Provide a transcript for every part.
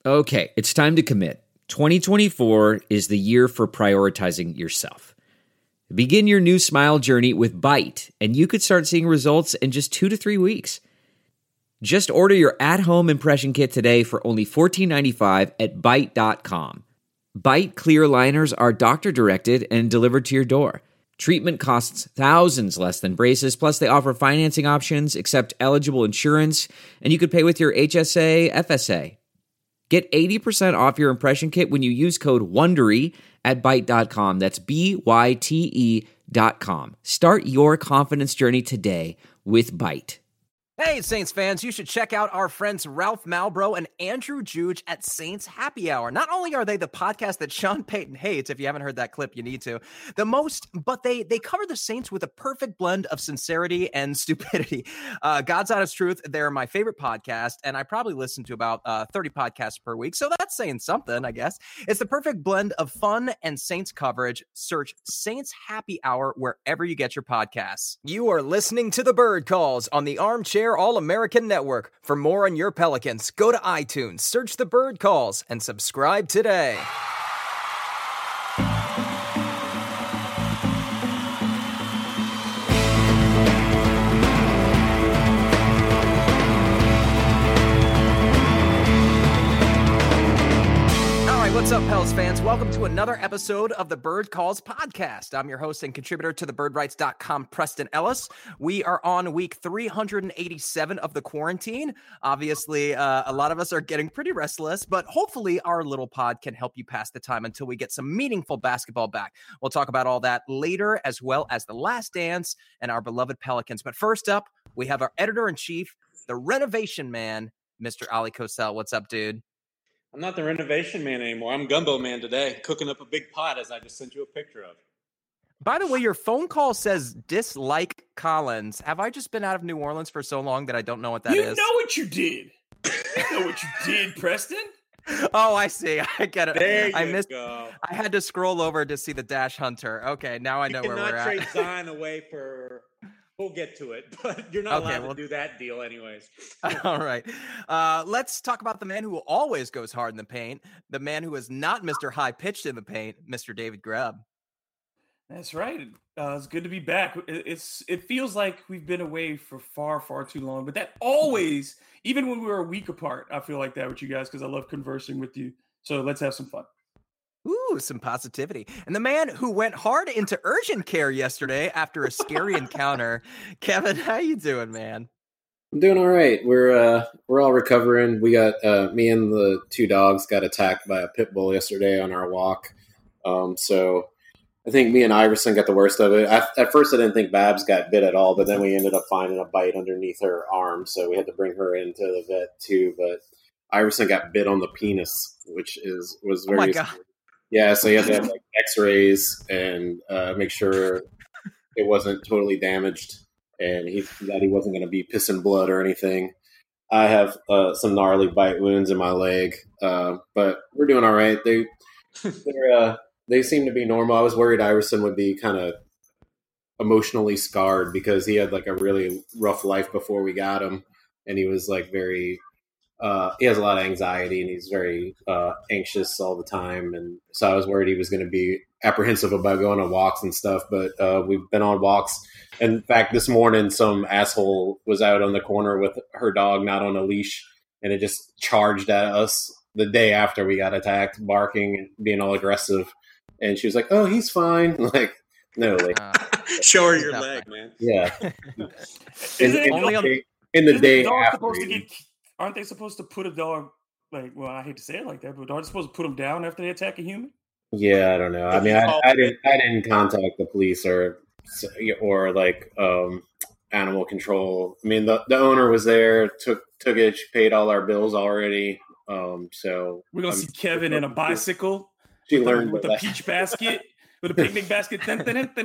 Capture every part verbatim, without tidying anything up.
Okay, it's time to commit. twenty twenty-four is the year for prioritizing yourself. Begin your new smile journey with Byte, and you could start seeing results in just two to three weeks. Just order your at-home impression kit today for only fourteen ninety-five at byte dot com. Byte clear aligners are doctor-directed and delivered to your door. Treatment costs thousands less than braces, plus they offer financing options, accept eligible insurance, and you could pay with your H S A, F S A. Get eighty percent off your impression kit when you use code WONDERY at byte dot com. That's B Y T E dot com. Start your confidence journey today with Byte. Hey, Saints fans, you should check out our friends Ralph Malbrough and Andrew Juge at Saints Happy Hour. Not only are they the podcast that Sean Payton hates, if you haven't heard that clip, you need to, the most, but they they cover the Saints with a perfect blend of sincerity and stupidity. Uh, God's Honest Truth, they're my favorite podcast, and I probably listen to about uh, thirty podcasts per week, so that's saying something, I guess. It's the perfect blend of fun and Saints coverage. Search Saints Happy Hour wherever you get your podcasts. You are listening to The Bird Calls on the Armchair All-American Network. For more on your Pelicans, go to iTunes, search The Bird Calls, and subscribe today. What's up, Pels fans? Welcome to another episode of the Bird Calls podcast. I'm your host and contributor to the bird writes dot com, Preston Ellis. We are on week three hundred eighty-seven of the quarantine. Obviously, uh, a lot of us are getting pretty restless, but hopefully our little pod can help you pass the time until we get some meaningful basketball back. We'll talk about all that later, as well as The Last Dance and our beloved Pelicans. But first up, we have our editor-in-chief, the renovation man, Mister Ali Kosel. What's up, dude? I'm not the renovation man anymore. I'm Gumbo Man today, cooking up a big pot as I just sent you a picture of. By the way, your phone call says dislike Collins. Have I just been out of New Orleans for so long that I don't know what that you is? You know what you did. You know what you did, Preston. Oh, I see. I get it. There you I missed, go. I had to scroll over to see the Dash Hunter. Okay, now I know you where we're at. You cannot trade Zion away for... We'll get to it, but you're not okay, allowed well, to do that deal anyways. All right. Uh, let's talk about the man who always goes hard in the paint, the man who is not Mister High-Pitched in the paint, Mister David Grubb. That's right. Uh, it's good to be back. It's It feels like we've been away for far, far too long, but that always, even when we were a week apart, I feel like that with you guys because I love conversing with you. So let's have some fun. Ooh, some positivity. And the man who went hard into urgent care yesterday after a scary encounter. Kevin, how you doing, man? I'm doing all right. We're uh, we're all recovering. We got uh, me and the two dogs got attacked by a pit bull yesterday on our walk. Um, so I think me and Iverson got the worst of it. I, at first, I didn't think Babs got bit at all, but then we ended up finding a bite underneath her arm, so we had to bring her into the vet too. But Iverson got bit on the penis, which is was very. Oh my God. Yeah, so you have to have like X-rays and uh, make sure it wasn't totally damaged, and he that he wasn't going to be pissing blood or anything. I have uh, some gnarly bite wounds in my leg, uh, but we're doing all right. They uh, they seem to be normal. I was worried Iverson would be kind of emotionally scarred because he had like a really rough life before we got him, and he was like very. Uh, he has a lot of anxiety and he's very uh, anxious all the time. And so I was worried he was going to be apprehensive about going on walks and stuff. But uh, we've been on walks. In fact, this morning, some asshole was out on the corner with her dog, not on a leash. And it just charged at us the day after we got attacked, barking and being all aggressive. And she was like, oh, he's fine. Like, no. Like, uh, show her your leg, fine. Man. Yeah. in, in, only the, on, in the day the after. Supposed to get, aren't they supposed to put a dog, like, well, I hate to say it like that, but aren't they supposed to put them down after they attack a human? Yeah, I don't know. I mean, I, I didn't I didn't contact the police or or like um, animal control. I mean, the, the owner was there, took took it, she paid all our bills already. Um, so we're gonna I'm, see Kevin in a bicycle. She with learned a, with a peach basket, with a picnic basket. Bring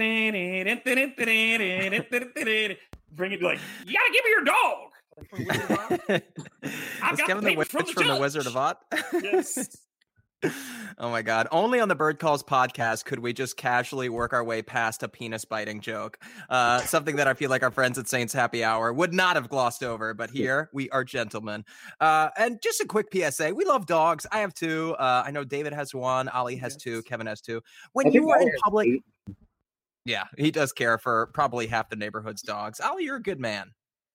it like, you gotta give me your dog. Is Kevin the witch from the, from the Wizard of Oz? Yes. Oh my God. Only on the Bird Calls podcast could we just casually work our way past a penis biting joke. Uh, something that I feel like our friends at Saints Happy Hour would not have glossed over, but here we are gentlemen. Uh, and just a quick P S A. We love dogs. I have two. Uh, I know David has one. Ali has Yes. two. Kevin has two. When you were in public, yeah, he does care for probably half the neighborhood's dogs. Ali, you're a good man.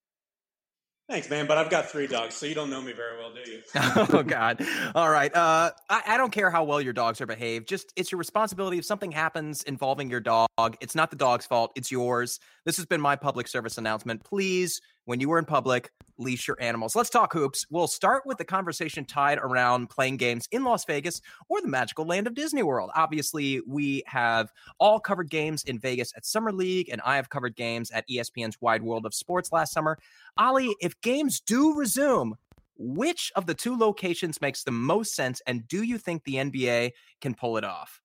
Thanks, man. But I've got three dogs, so you don't know me very well, do you? Oh, God. All right. Uh, I, I don't care how well your dogs are behaved. Just it's your responsibility. If something happens involving your dog, it's not the dog's fault. It's yours. This has been my public service announcement. Please, when you are in public, leash your animals. Let's talk hoops. We'll start with the conversation tied around playing games in Las Vegas or the magical land of Disney World. Obviously, we have all covered games in Vegas at Summer League, and I have covered games at E S P N's Wide World of Sports last summer. Ali, if games do resume, which of the two locations makes the most sense, and do you think the N B A can pull it off?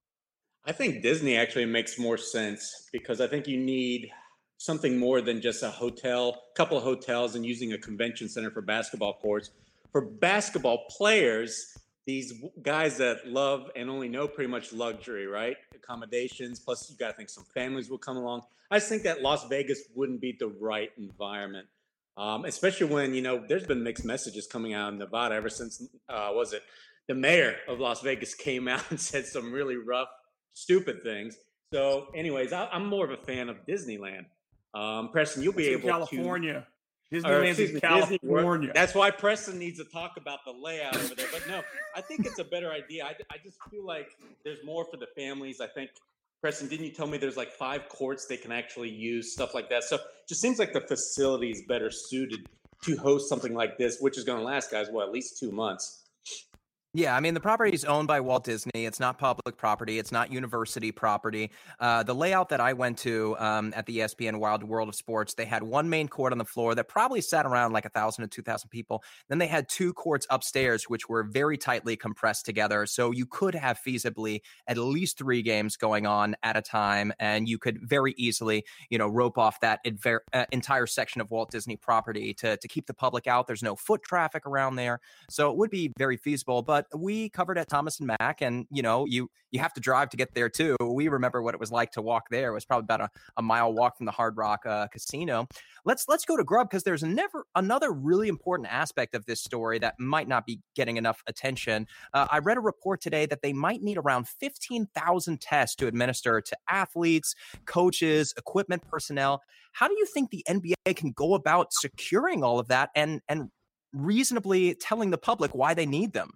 I think Disney actually makes more sense because I think you need something more than just a hotel, couple of hotels, and using a convention center for basketball courts. For basketball players, these guys that love and only know pretty much luxury, right? Accommodations, plus you got to think some families will come along. I just think that Las Vegas wouldn't be the right environment. Um, especially when, you know, there's been mixed messages coming out in Nevada ever since, uh, was it the mayor of Las Vegas came out and said some really rough, stupid things. So anyways, I, I'm more of a fan of Disneyland. Um, Preston, you'll be It's able in California. to. Disneyland's in Me, California. Disney, that's why Preston needs to talk about the layout over there. But no, I think it's a better idea. I, I just feel like there's more for the families. I think, Preston, didn't you tell me there's like five courts they can actually use, stuff like that? So it just seems like the facility is better suited to host something like this, which is going to last, guys, what, at least two months. Yeah, I mean, the property is owned by Walt Disney. It's not public property. It's not university property. Uh, the layout that I went to um, at the E S P N Wild World of Sports, they had one main court on the floor that probably sat around like one thousand to two thousand people. Then they had two courts upstairs, which were very tightly compressed together. So you could have feasibly at least three games going on at a time, and you could very easily, you know, rope off that adver- uh, entire section of Walt Disney property to, to keep the public out. There's no foot traffic around there. So it would be very feasible. But we covered at Thomas and Mack, and you know, you you have to drive to get there too. We remember what it was like to walk there. It was probably about a, a mile walk from the Hard Rock uh, Casino. Let's let's go to Grub, because there's never another really important aspect of this story that might not be getting enough attention. Uh, I read a report today that they might need around fifteen thousand tests to administer to athletes, coaches, equipment personnel. How do you think the N B A can go about securing all of that and and reasonably telling the public why they need them?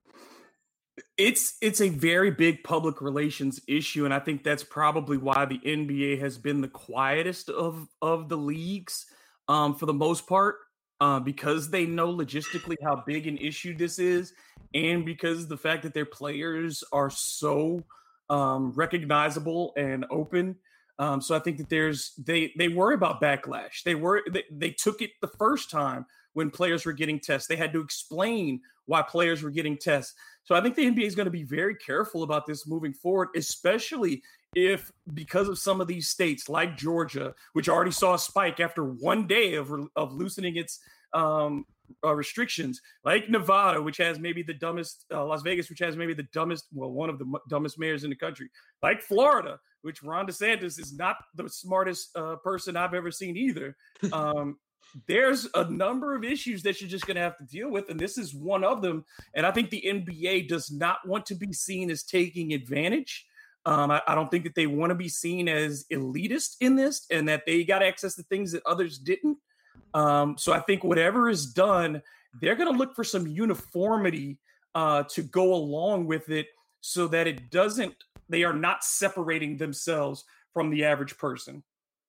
It's it's a very big public relations issue, and I think that's probably why the N B A has been the quietest of, of the leagues um, for the most part, uh, because they know logistically how big an issue this is, and because the fact that their players are so um, recognizable and open. Um, so I think that there's they they worry about backlash. They were they, they took it the first time when players were getting tests. They had to explain why players were getting tests. So I think the N B A is going to be very careful about this moving forward, especially if, because of some of these states like Georgia, which already saw a spike after one day of, of loosening its um, uh, restrictions, like Nevada, which has maybe the dumbest, uh, Las Vegas, which has maybe the dumbest, well, one of the m- dumbest mayors in the country, like Florida, which Ron DeSantis is not the smartest uh, person I've ever seen either. Um, There's a number of issues that you're just going to have to deal with, and this is one of them. And I think the N B A does not want to be seen as taking advantage. Um, I, I don't think that they want to be seen as elitist in this, and that they got access to things that others didn't. Um, so I think whatever is done, they're going to look for some uniformity uh, to go along with it, so that it doesn't. They are not separating themselves from the average person.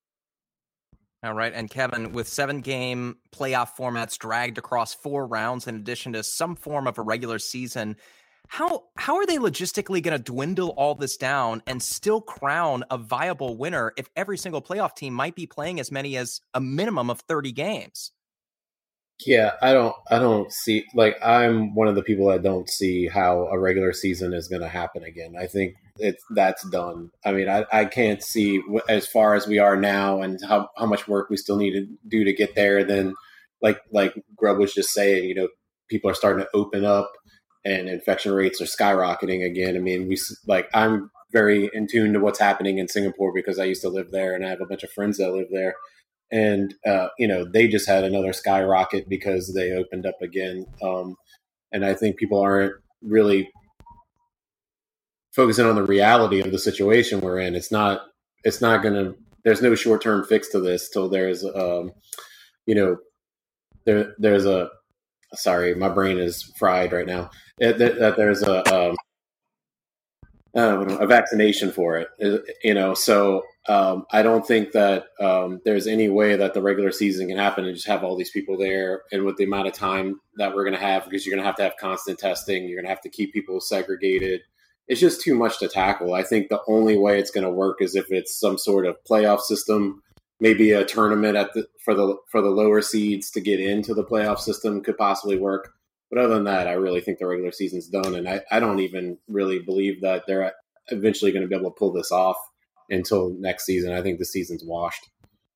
All right. And Kevin, with seven game playoff formats dragged across four rounds, in addition to some form of a regular season, how how are they logistically going to dwindle all this down and still crown a viable winner if every single playoff team might be playing as many as a minimum of thirty games? Yeah, I don't I don't see, like, I'm one of the people that don't see how a regular season is going to happen again. I think it's that's done. I mean, I, I can't see, as far as we are now and how, how much work we still need to do to get there. Then, like like Grub was just saying, you know, people are starting to open up, and infection rates are skyrocketing again. I mean, we like I'm very in tune to what's happening in Singapore because I used to live there and I have a bunch of friends that live there. And, uh, you know, they just had another skyrocket because they opened up again. Um, and I think people aren't really focusing on the reality of the situation we're in. It's not, it's not going to, there's no short-term fix to this till there's, um, you know, there, there's a, sorry, my brain is fried right now. That there, there's a, um, uh, a vaccination for it, you know, so um, I don't think that um, there's any way that the regular season can happen and just have all these people there. And with the amount of time that we're going to have, because you're going to have to have constant testing, you're going to have to keep people segregated. It's just too much to tackle. I think the only way it's going to work is if it's some sort of playoff system, maybe a tournament at the, for the for the lower seeds to get into the playoff system could possibly work. But other than that, I really think the regular season's done. And I, I don't even really believe that they're eventually going to be able to pull this off until next season. I think the season's washed.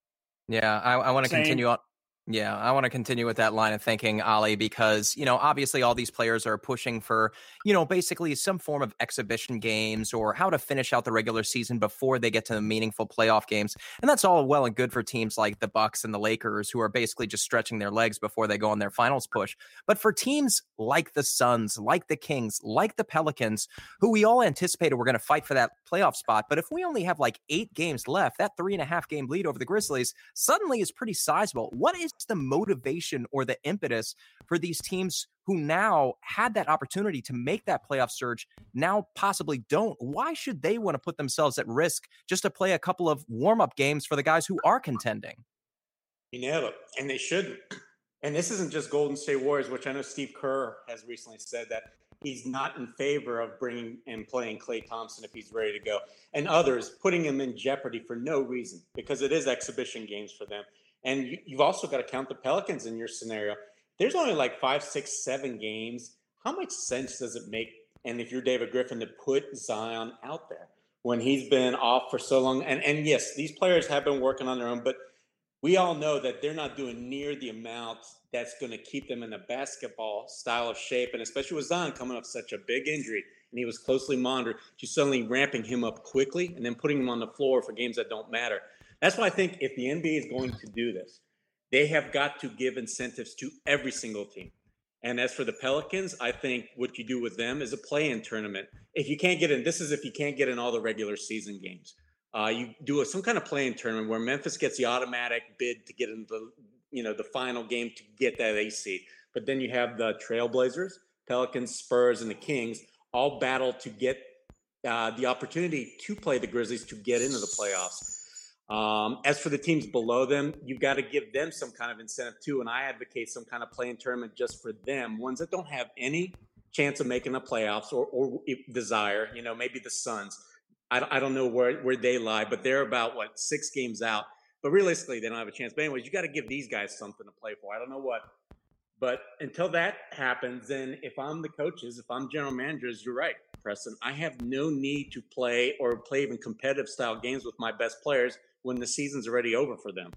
Yeah, I, I want to continue on. Yeah, I want to continue with that line of thinking, Ali, because, you know, obviously all these players are pushing for, you know, basically some form of exhibition games or how to finish out the regular season before they get to the meaningful playoff games. And that's all well and good for teams like the Bucks and the Lakers, who are basically just stretching their legs before they go on their finals push. But for teams like the Suns, like the Kings, like the Pelicans, who we all anticipated were going to fight for that playoff spot. But if we only have like eight games left, that three and a half game lead over the Grizzlies suddenly is pretty sizable. What is the motivation or the impetus for these teams who now had that opportunity to make that playoff surge, now possibly don't? Why should they want to put themselves at risk just to play a couple of warm-up games for the guys who are contending? You nailed it, and they shouldn't. And this isn't just Golden State Warriors, which I know Steve Kerr has recently said that he's not in favor of bringing and playing Klay Thompson if he's ready to go, and others putting him in jeopardy for no reason, because it is exhibition games for them. And you, you've also got to count the Pelicans in your scenario. There's only like five, six, seven games. How much sense does it make? And if you're David Griffin, to put Zion out there when he's been off for so long? And, and yes, these players have been working on their own, but we all know that they're not doing near the amount that's going to keep them in a basketball style of shape. And especially with Zion coming off such a big injury, and he was closely monitored, just suddenly ramping him up quickly and then putting him on the floor for games that don't matter. That's why I think if the N B A is going to do this, they have got to give incentives to every single team. And as for the Pelicans, I think what you do with them is a play-in tournament. If you can't get in, this is if you can't get in all the regular season games. Uh, you do a, some kind of play-in tournament where Memphis gets the automatic bid to get into the, you know, the final game to get that A seed. But then you have the Trailblazers, Pelicans, Spurs, and the Kings all battle to get uh, the opportunity to play the Grizzlies to get into the playoffs. Um, as for the teams below them, you've got to give them some kind of incentive too. And I advocate some kind of play-in tournament just for them, ones that don't have any chance of making the playoffs or, or desire, you know, maybe the Suns. I, I don't know where, where they lie, but they're about, what, six games out. But realistically, they don't have a chance. But anyways, you got to give these guys something to play for. I don't know what. But until that happens, then if I'm the coaches, if I'm general managers, you're right, Preston. I have no need to play or play even competitive style games with my best players when the season's already over for them.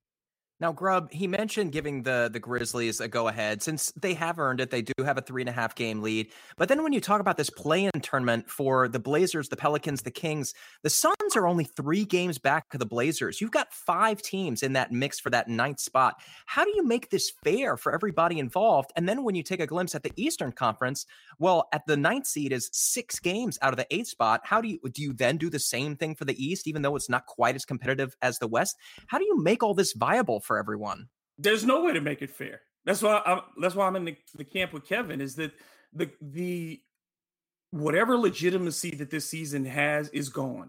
Now, Grubb, he mentioned giving the, the Grizzlies a go-ahead since they have earned it. They do have a three-and-a-half game lead. But then when you talk about this play-in tournament for the Blazers, the Pelicans, the Kings, the Suns are only three games back to the Blazers. You've got five teams in that mix for that ninth spot. How do you make this fair for everybody involved? And then when you take a glimpse at the Eastern Conference, well, at the ninth seed is six games out of the eighth spot. How do you do you then do the same thing for the East, even though it's not quite as competitive as the West? How do you make all this viable for everyone? There's no way to make it fair. That's why I'm, that's why I'm in the, the camp with Kevin, is that the the whatever legitimacy that this season has is gone,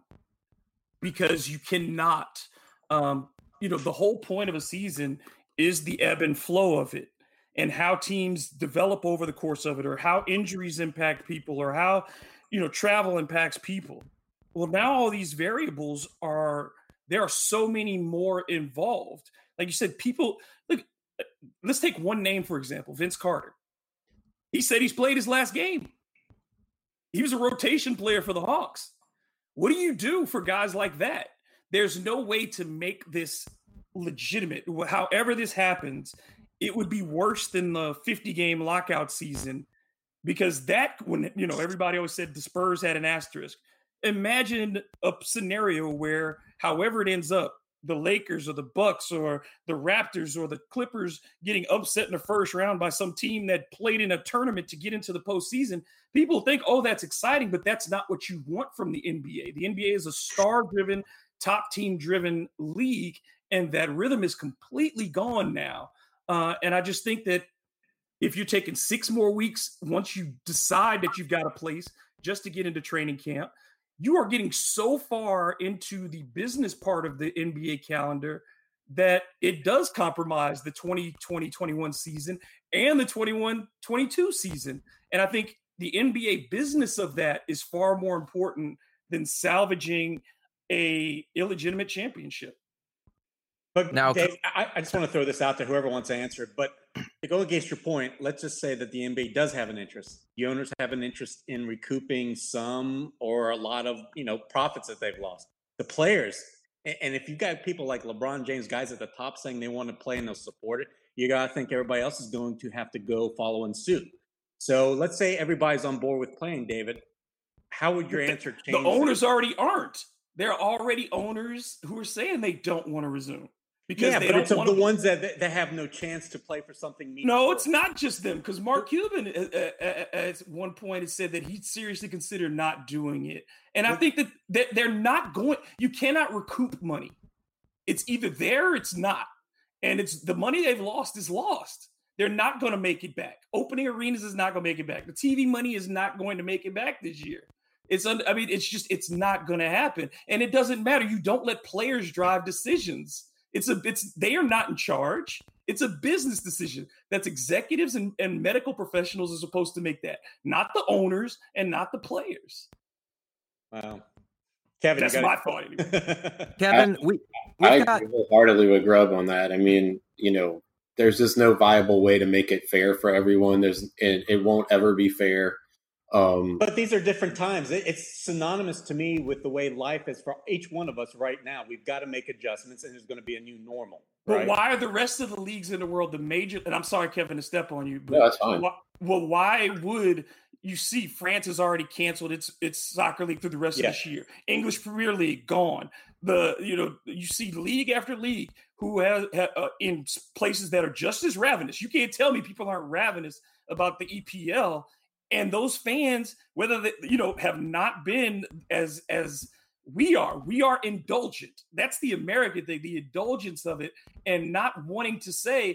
because you cannot, um, you know, the whole point of a season is the ebb and flow of it and how teams develop over the course of it, or how injuries impact people, or how, you know, travel impacts people. Well, now all these variables are, there are so many more involved. Like you said, people, look, let's take one name, for example, Vince Carter. He said he's played his last game. He was a rotation player for the Hawks. What do you do for guys like that? There's no way to make this legitimate. However this happens, it would be worse than the fifty-game lockout season because that, when, you know, everybody always said the Spurs had an asterisk. Imagine a scenario where, however it ends up, the Lakers or the Bucks or the Raptors or the Clippers getting upset in the first round by some team that played in a tournament to get into the postseason. People think, oh, that's exciting, but that's not what you want from the N B A. The N B A is a star-driven, top team-driven league, and that rhythm is completely gone now. Uh, and I just think that if you're taking six more weeks, once you decide that you've got a place just to get into training camp, you are getting so far into the business part of the N B A calendar that it does compromise the twenty twenty twenty-one season and the twenty-one twenty-two season. And I think the N B A business of that is far more important than salvaging a illegitimate championship. But Now, Dave, I, I just want to throw this out there, whoever wants to answer it. But to go against your point, let's just say that the N B A does have an interest. The owners have an interest in recouping some or a lot of, you know, profits that they've lost. The players, and, and if you've got people like LeBron James, guys at the top saying they want to play and they'll support it, you got to think everybody else is going to have to go follow in suit. So let's say everybody's on board with playing, David. How would your answer change? The owners already aren't. There are already owners who are saying they don't want to resume. Because yeah, they but don't it's of wanna... the ones that that have no chance to play for something meaningful. No, it's not just them. Because Mark Cuban uh, uh, at one point has said that he'd seriously consider not doing it. And I think that, that they're not going – you cannot recoup money. It's either there or it's not. And it's the money they've lost is lost. They're not going to make it back. Opening arenas is not going to make it back. The T V money is not going to make it back this year. It's un- I mean, it's just – it's not going to happen. And it doesn't matter. You don't let players drive decisions. It's a, it's, they are not in charge. It's a business decision. That's executives and, and medical professionals are supposed to make that, not the owners and not the players. Wow. Kevin, that's you my gotta... thought. Anyway. Kevin, we, I we've got... agree wholeheartedly with Grubb on that. I mean, you know, there's just no viable way to make it fair for everyone. There's, and it won't ever be fair. Um, but these are different times. It's synonymous to me with the way life is for each one of us right now. We've got to make adjustments, and there's going to be a new normal. But right? why are the rest of the leagues in the world the major? And I'm sorry, Kevin, to step on you. But no, that's fine. Why, well, why would you see France has already canceled its its soccer league through the rest yeah. of this year? English Premier League gone. The you know you see league after league who has uh, in places that are just as ravenous. You can't tell me people aren't ravenous about the E P L. And those fans, whether they, you know, have not been as as we are, we are indulgent. That's the American thing, the indulgence of it, and not wanting to say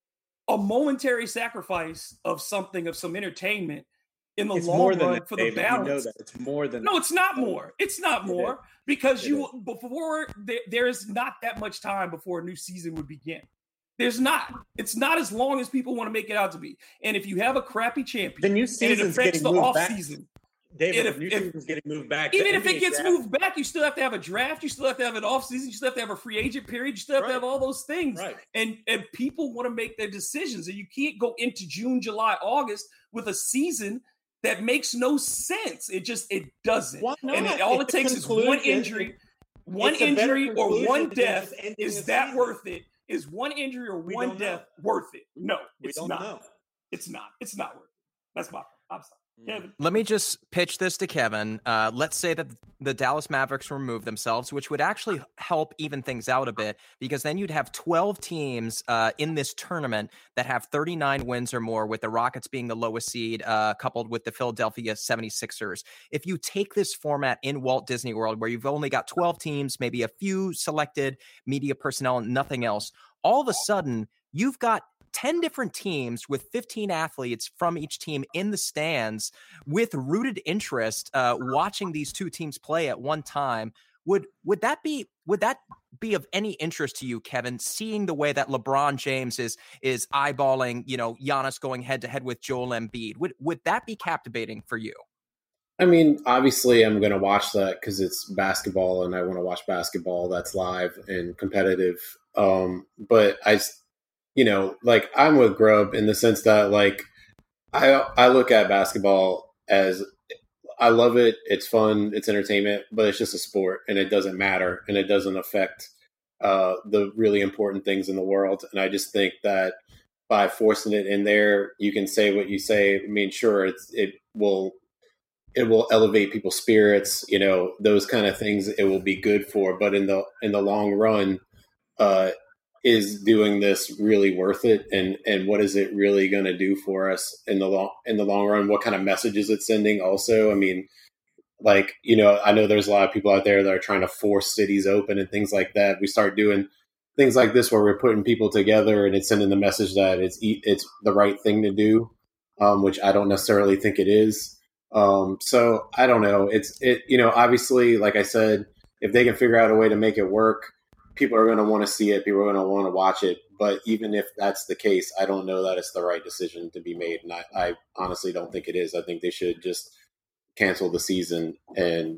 a momentary sacrifice of something, of some entertainment in the it's long more run than that, for David. the balance. You know that. It's more than no, it's not more. It's not more it because it you is. before there, there is not that much time before a new season would begin. There's not. It's not as long as people want to make it out to be. And if you have a crappy champion, the new season's and it affects the moved off back. season. David, if, the new if, season's getting moved back. Even the if it gets draft. moved back, you still have to have a draft. You still have to have an off season. You still have to have a free agent period. You still have right. to have all those things. Right. And and people want to make their decisions. And you can't go into June, July, August with a season that makes no sense. It just it doesn't. Why not? And it, all It's it takes is one injury, one injury or one death. Is that season. worth it? Is one injury or We one death know. worth it? No, We it's don't not. know. It's not. It's not worth it. That's my. I'm sorry, Kevin. Let me just pitch this to Kevin. Uh, let's say that the Dallas Mavericks remove themselves, which would actually help even things out a bit, because then you'd have twelve teams uh, in this tournament that have thirty-nine wins or more, with the Rockets being the lowest seed, uh, coupled with the Philadelphia seventy-sixers. If you take this format in Walt Disney World, where you've only got twelve teams, maybe a few selected media personnel and nothing else, all of a sudden you've got ten different teams with fifteen athletes from each team in the stands with rooted interest uh, watching these two teams play at one time. Would would that be would that be of any interest to you, Kevin, seeing the way that LeBron James is is eyeballing, you know, Giannis going head to head with Joel Embiid? Would would that be captivating for you? I mean, obviously I'm going to watch that because it's basketball and I want to watch basketball that's live and competitive. Um, but I, you know, like I'm with Grubb in the sense that like I I look at basketball as I love it. It's fun. It's entertainment, but it's just a sport and it doesn't matter and it doesn't affect uh, the really important things in the world. And I just think that by forcing it in there, you can say what you say. I mean, sure, it's it will it will elevate people's spirits, you know, those kind of things it will be good for. But in the in the long run, uh, is doing this really worth it? And and what is it really going to do for us in the long in the long run? What kind of message is it sending? Also, I mean, like, you know, I know there's a lot of people out there that are trying to force cities open and things like that. We start doing things like this where we're putting people together and it's sending the message that it's it's the right thing to do, um, which I don't necessarily think it is. Um, so I don't know. It's it, you know, obviously, like I said, if they can figure out a way to make it work, people are going to want to see it. People are going to want to watch it. But even if that's the case, I don't know that it's the right decision to be made. And I, I honestly don't think it is. I think they should just cancel the season and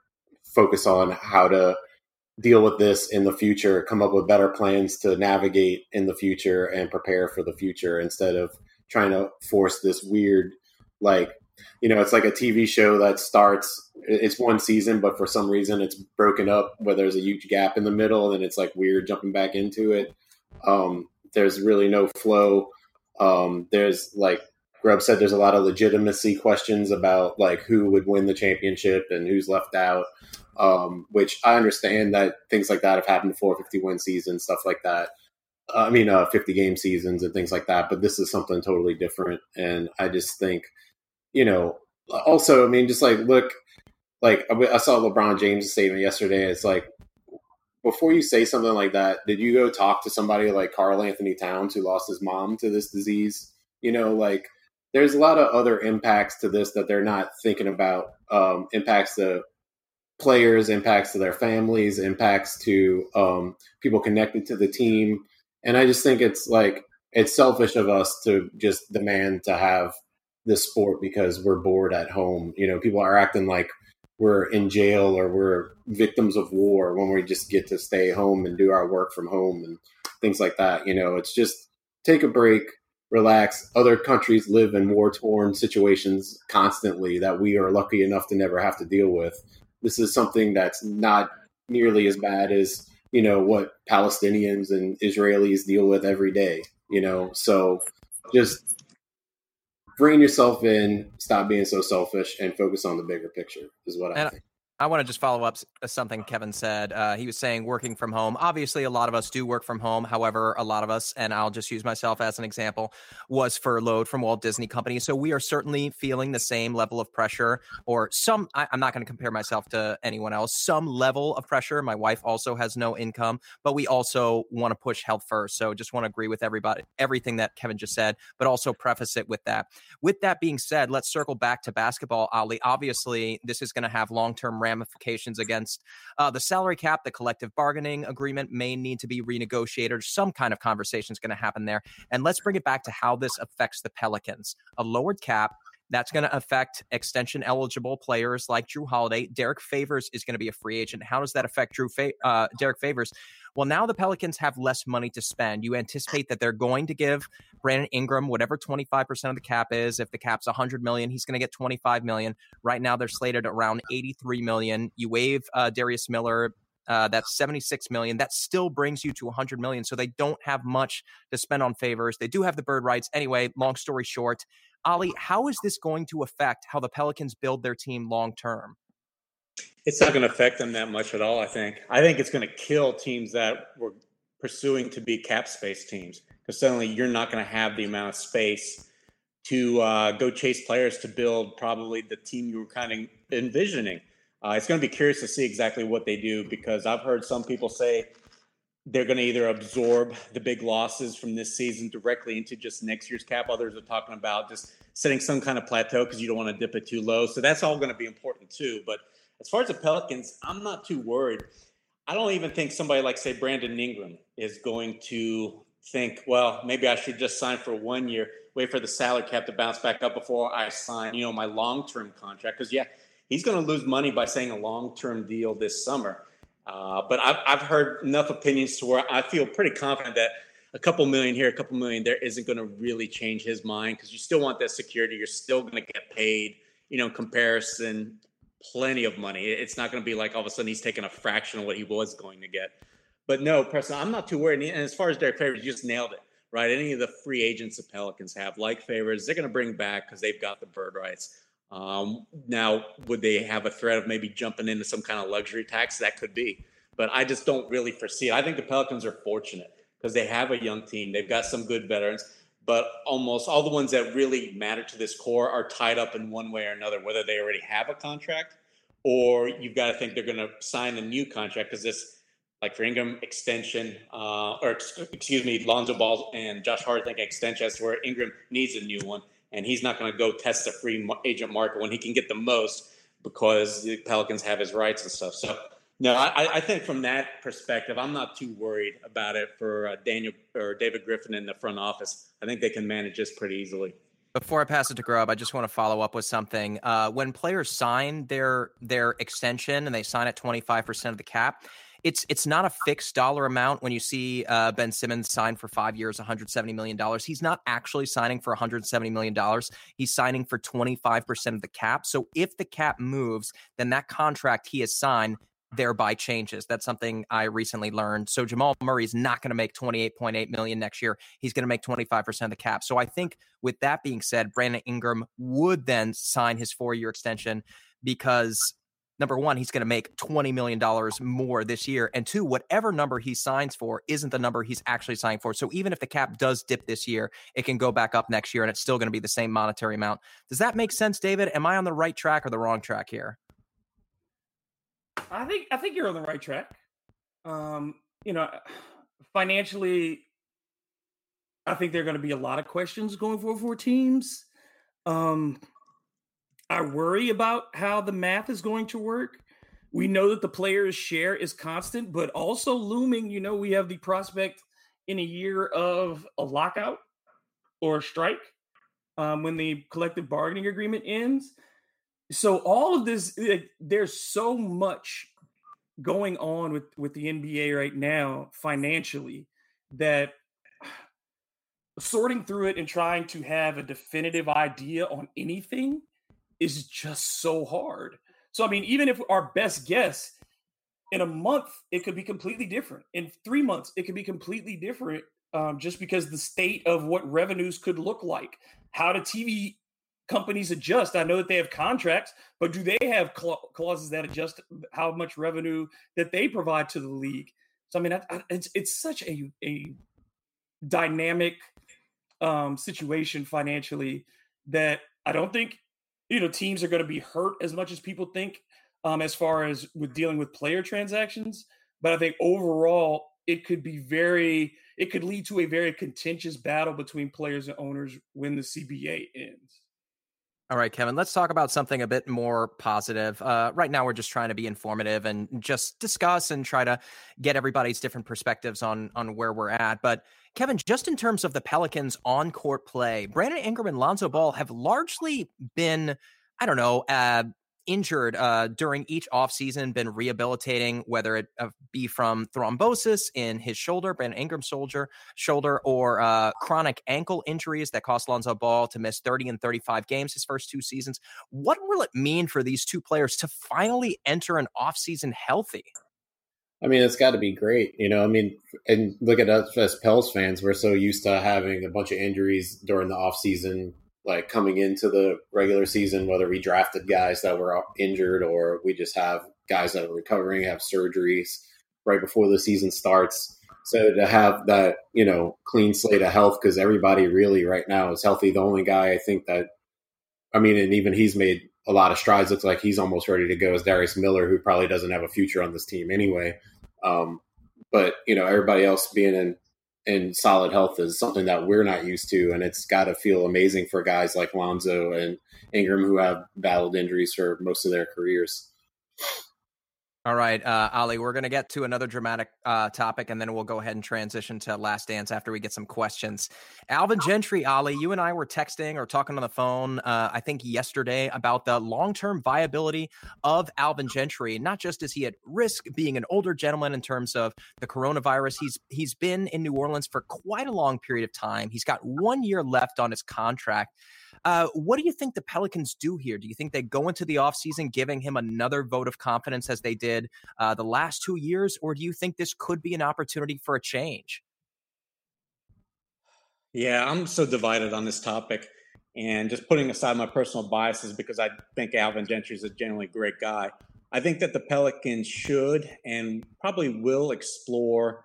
focus on how to deal with this in the future, come up with better plans to navigate in the future and prepare for the future instead of trying to force this weird, like, you know, it's like a T V show that starts, it's one season, but for some reason it's broken up where there's a huge gap in the middle and it's like weird jumping back into it. Um, there's really no flow. Um, there's like Grubb said, there's a lot of legitimacy questions about like who would win the championship and who's left out, um, which I understand that things like that have happened before, fifty win seasons, stuff like that. I mean, uh, fifty game seasons and things like that. But this is something totally different. And I just think, you know, also, I mean, just like, look, like I saw LeBron James' statement yesterday. It's like, before you say something like that, did you go talk to somebody like Karl Anthony Towns who lost his mom to this disease? You know, like there's a lot of other impacts to this that they're not thinking about. Um, impacts to players, impacts to their families, impacts to um, people connected to the team. And I just think it's like, it's selfish of us to just demand to have this sport because we're bored at home. You know, people are acting like we're in jail or we're victims of war when we just get to stay home and do our work from home and things like that. You know, it's just take a break, relax. Other countries live in war-torn situations constantly that we are lucky enough to never have to deal with. This is something that's not nearly as bad as, you know, what Palestinians and Israelis deal with every day, you know? So just bring yourself in, stop being so selfish, and focus on the bigger picture is what I and think. I want to just follow up something Kevin said. Uh, he was saying working from home. Obviously, a lot of us do work from home. However, a lot of us, and I'll just use myself as an example, was furloughed from Walt Disney Company. So we are certainly feeling the same level of pressure or some, I, I'm not going to compare myself to anyone else, some level of pressure. My wife also has no income, but we also want to push health first. So just want to agree with everybody, everything that Kevin just said, but also preface it with that. With that being said, let's circle back to basketball, Ali. Obviously, this is going to have long-term ramifications against uh, the salary cap. The collective bargaining agreement may need to be renegotiated. Some kind of conversation is going to happen there. And let's bring it back to how this affects the Pelicans. A lowered cap, that's going to affect extension eligible players like Jrue Holiday. Derek Favors is going to be a free agent. How does that affect Drew Fa- uh, Derek Favors? Well, now the Pelicans have less money to spend. You anticipate that they're going to give Brandon Ingram whatever twenty-five percent of the cap is. If the cap's one hundred million dollars, he's going to get twenty-five million dollars. Right now, they're slated around eighty-three million dollars. You waive uh, Darius Miller. Uh, that's seventy-six million dollars. That still brings you to one hundred million dollars. So they don't have much to spend on Favors. They do have the bird rights. Anyway, long story short, Ali, how is this going to affect how the Pelicans build their team long term? It's not going to affect them that much at all, I think. I think it's going to kill teams that were pursuing to be cap space teams because suddenly you're not going to have the amount of space to uh, go chase players to build probably the team you were kind of envisioning. Uh, it's going to be curious to see exactly what they do because I've heard some people say they're going to either absorb the big losses from this season directly into just next year's cap. Others are talking about just setting some kind of plateau because you don't want to dip it too low. So that's all going to be important too. But as far as the Pelicans, I'm not too worried. I don't even think somebody like, say, Brandon Ingram is going to think, well, maybe I should just sign for one year, wait for the salary cap to bounce back up before I sign, you know, my long-term contract. Because, yeah, he's going to lose money by saying a long-term deal this summer. Uh, but I've, I've heard enough opinions to where I feel pretty confident that a couple million here, a couple million there isn't going to really change his mind because you still want that security. You're still going to get paid, you know, in comparison, plenty of money. It's not going to be like all of a sudden he's taking a fraction of what he was going to get. But no, Preston, I'm not too worried. And as far as Derek Favors, you just nailed it. right? Any of the free agents the Pelicans have, like Favors, they're going to bring back because they've got the bird rights. Um, now, would they have a threat of maybe jumping into some kind of luxury tax? That could be. But I just don't really foresee it. I think the Pelicans are fortunate because they have a young team. They've got some good veterans. But almost all the ones that really matter to this core are tied up in one way or another, whether they already have a contract or you've got to think they're going to sign a new contract because this, like for Ingram, extension, uh, or excuse me, Lonzo Ball and Josh Hart think extension, that's where Ingram needs a new one. And he's not going to go test the free agent market when he can get the most because the Pelicans have his rights and stuff. So, no, I, I think from that perspective, I'm not too worried about it for uh, Daniel or David Griffin in the front office. I think they can manage this pretty easily. Before I pass it to Grubb, I just want to follow up with something. Uh, when players sign their their extension and they sign at twenty-five percent of the cap, it's it's not a fixed dollar amount. When you see uh, Ben Simmons sign for five years, one hundred seventy million dollars, he's not actually signing for one hundred seventy million dollars. He's signing for twenty-five percent of the cap. So if the cap moves, then that contract he has signed thereby changes. That's something I recently learned. So Jamal Murray is not going to make twenty-eight point eight million dollars next year. He's going to make twenty-five percent of the cap. So I think with that being said, Brandon Ingram would then sign his four-year extension because number one, he's going to make twenty million dollars more this year. And two, whatever number he signs for isn't the number he's actually signing for. So even if the cap does dip this year, it can go back up next year and it's still going to be the same monetary amount. Does that make sense, David? Am I on the right track or the wrong track here? I think I think you're on the right track. Um, you know, financially, I think there are going to be a lot of questions going forward for teams. Um, I worry about how the math is going to work. We know that the players' share is constant, but also looming, you know, we have the prospect in a year of a lockout or a strike um, when the collective bargaining agreement ends. So all of this, like, there's so much going on with, with the N B A right now financially that sorting through it and trying to have a definitive idea on anything is just so hard. So, I mean, even if our best guess in a month, it could be completely different. In three months, it could be completely different um, just because the state of what revenues could look like. How do T V companies adjust? I know that they have contracts, but do they have clauses that adjust how much revenue that they provide to the league? So, I mean, I, I, it's it's such a, a dynamic um, situation financially that I don't think, you know, teams are going to be hurt as much as people think um, as far as with dealing with player transactions. But I think overall, it could be very, it could lead to a very contentious battle between players and owners when the C B A ends. All right, Kevin, let's talk about something a bit more positive. Uh, right now, we're just trying to be informative and just discuss and try to get everybody's different perspectives on, on where we're at. But Kevin, just in terms of the Pelicans on-court play, Brandon Ingram and Lonzo Ball have largely been, I don't know, uh, injured uh, during each offseason, been rehabilitating, whether it uh, be from thrombosis in his shoulder, Brandon Ingram's shoulder, shoulder or uh, chronic ankle injuries that cost Lonzo Ball to miss thirty and thirty-five games his first two seasons. What will it mean for these two players to finally enter an offseason healthy? I mean, it's got to be great. You know, I mean, and look at us as Pels fans. We're so used to having a bunch of injuries during the offseason, like coming into the regular season, whether we drafted guys that were injured or we just have guys that are recovering, have surgeries right before the season starts. So to have that, you know, clean slate of health, because everybody really right now is healthy. The only guy I think that, I mean, and even he's made a lot of strides, looks like he's almost ready to go, is Darius Miller, who probably doesn't have a future on this team anyway. Um, but, you know, everybody else being in, in solid health is something that we're not used to. And it's got to feel amazing for guys like Lonzo and Ingram who have battled injuries for most of their careers. All right, uh, Ali, we're going to get to another dramatic uh, topic, and then we'll go ahead and transition to Last Dance after we get some questions. Alvin Gentry, Ali, you and I were texting or talking on the phone, uh, I think yesterday, about the long-term viability of Alvin Gentry. Not just is he at risk being an older gentleman in terms of the coronavirus, he's he's been in New Orleans for quite a long period of time. He's got one year left on his contract. Uh, what do you think the Pelicans do here? Do you think they go into the offseason giving him another vote of confidence as they did uh, the last two years? Or do you think this could be an opportunity for a change? Yeah, I'm so divided on this topic. And just putting aside my personal biases, because I think Alvin Gentry is a genuinely great guy, I think that the Pelicans should and probably will explore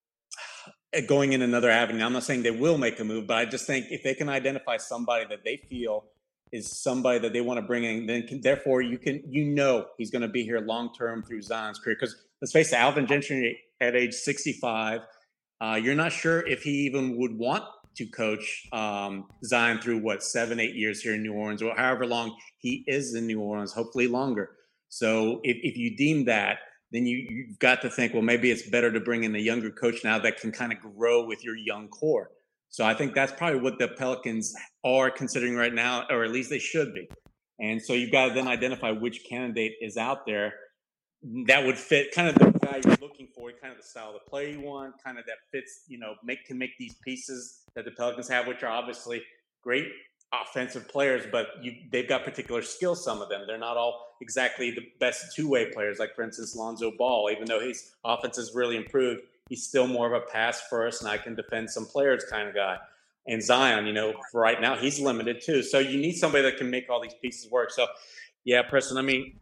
going in another avenue. I'm not saying they will make a move, but I just think if they can identify somebody that they feel is somebody that they want to bring in, then can, therefore you can, you know, he's going to be here long term through Zion's career. Because let's face it, Alvin Gentry at age sixty-five, uh, you're not sure if he even would want to coach um, Zion through what seven, eight years here in New Orleans, or however long he is in New Orleans, hopefully longer. So if, if you deem that, then you, you've got to think, well, maybe it's better to bring in a younger coach now that can kind of grow with your young core. So I think that's probably what the Pelicans are considering right now, or at least they should be. And so you've got to then identify which candidate is out there that would fit kind of the guy you're looking for, kind of the style of the play you want, kind of that fits, you know, make can make these pieces that the Pelicans have, which are obviously great offensive players, but you, they've got particular skills, some of them. They're not all exactly the best two-way players, like, for instance, Lonzo Ball. Even though his offense has really improved, he's still more of a pass first, and I can defend some players kind of guy. And Zion, you know, for right now, he's limited too. So you need somebody that can make all these pieces work. So, yeah, Preston, I mean,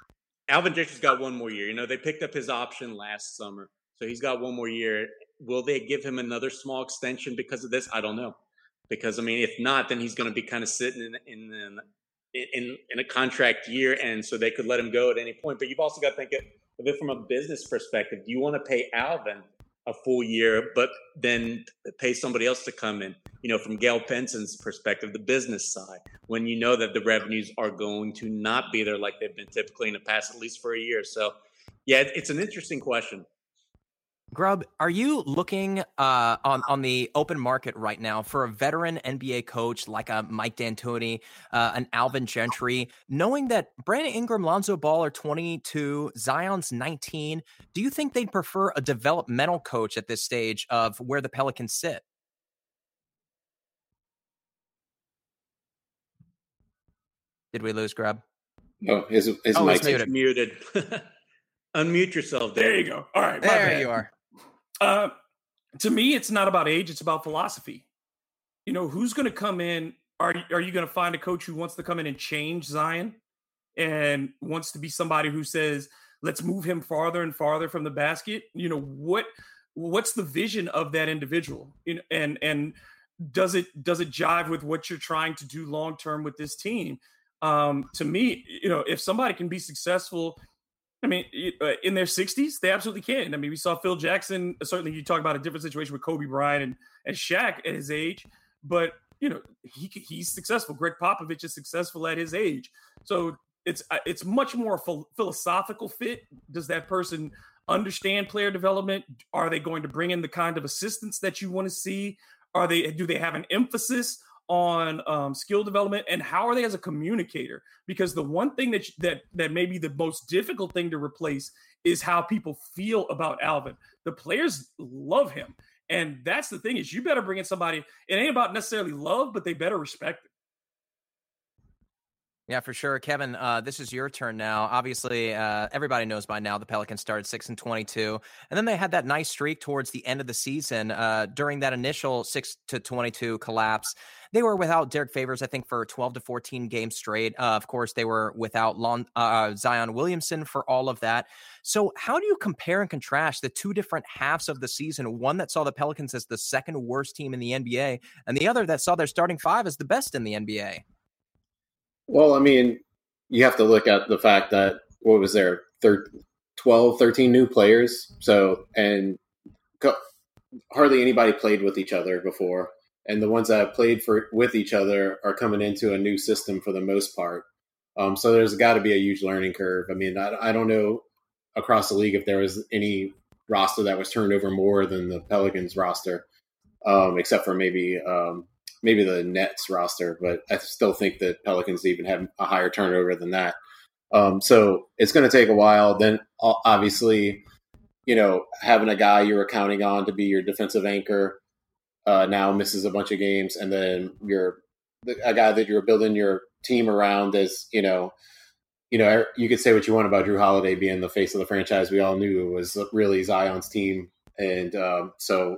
Alvin Gentry's got one more year. You know, they picked up his option last summer, so he's got one more year. Will they give him another small extension because of this? I don't know. Because, I mean, if not, then he's going to be kind of sitting in, in in in in a contract year, and so they could let him go at any point. But you've also got to think of it from a business perspective. Do you want to pay Alvin a full year, but then pay somebody else to come in? You know, from Gail Penson's perspective, the business side, when you know that the revenues are going to not be there like they've been typically in the past, at least for a year. So, yeah, it's an interesting question. Grubb, are you looking uh, on, on the open market right now for a veteran N B A coach like a Mike D'Antoni, uh, an Alvin Gentry, knowing that Brandon Ingram, Lonzo Ball are twenty-two, Zion's nineteen? Do you think they'd prefer a developmental coach at this stage of where the Pelicans sit? Did we lose Grubb? No, his, his oh, mic's muted. muted. Unmute yourself, Dave. There you go. All right. There you are. Uh, to me, it's not about age. It's about philosophy. You know, who's going to come in? Are, are you going to find a coach who wants to come in and change Zion and wants to be somebody who says, let's move him farther and farther from the basket? You know, what what's the vision of that individual? You know, and and does it does it jive with what you're trying to do long term with this team? Um, to me, you know, if somebody can be successful, I mean, in their sixties, they absolutely can. I mean, we saw Phil Jackson. Certainly, you talk about a different situation with Kobe Bryant and, and Shaq at his age. But, you know, he he's successful. Greg Popovich is successful at his age. So it's it's much more a philosophical fit. Does that person understand player development? Are they going to bring in the kind of assistance that you want to see? Are they do they have an emphasis on um, skill development, and how are they as a communicator? Because the one thing that that that may be the most difficult thing to replace is how people feel about Alvin. The players love him, and that's the thing is you better bring in somebody. It ain't about necessarily love, but they better respect it. Yeah, for sure. Kevin, uh, this is your turn now. Obviously, uh, everybody knows by now the Pelicans started six and twenty-two, and then they had that nice streak towards the end of the season. Uh, during that initial six to twenty-two collapse, they were without Derek Favors, I think, for twelve to fourteen games straight. Uh, of course, they were without Lon, uh, Zion Williamson for all of that. So how do you compare and contrast the two different halves of the season? One that saw the Pelicans as the second worst team in the N B A, and the other that saw their starting five as the best in the N B A. Well, I mean, you have to look at the fact that, what was there, twelve, thirteen new players. So, and co- hardly anybody played with each other before. And the ones that have played for with each other are coming into a new system for the most part. Um, so there's got to be a huge learning curve. I mean, I, I don't know across the league if there was any roster that was turned over more than the Pelicans roster, um, except for maybe um, – maybe the Nets roster, but I still think that Pelicans even have a higher turnover than that. Um, so it's going to take a while. Then obviously, you know, having a guy you're counting on to be your defensive anchor uh, now misses a bunch of games. And then you're a guy that you're building your team around as, you know, you know, you could say what you want about Jrue Holiday being the face of the franchise. We all knew it was really Zion's team. And um, so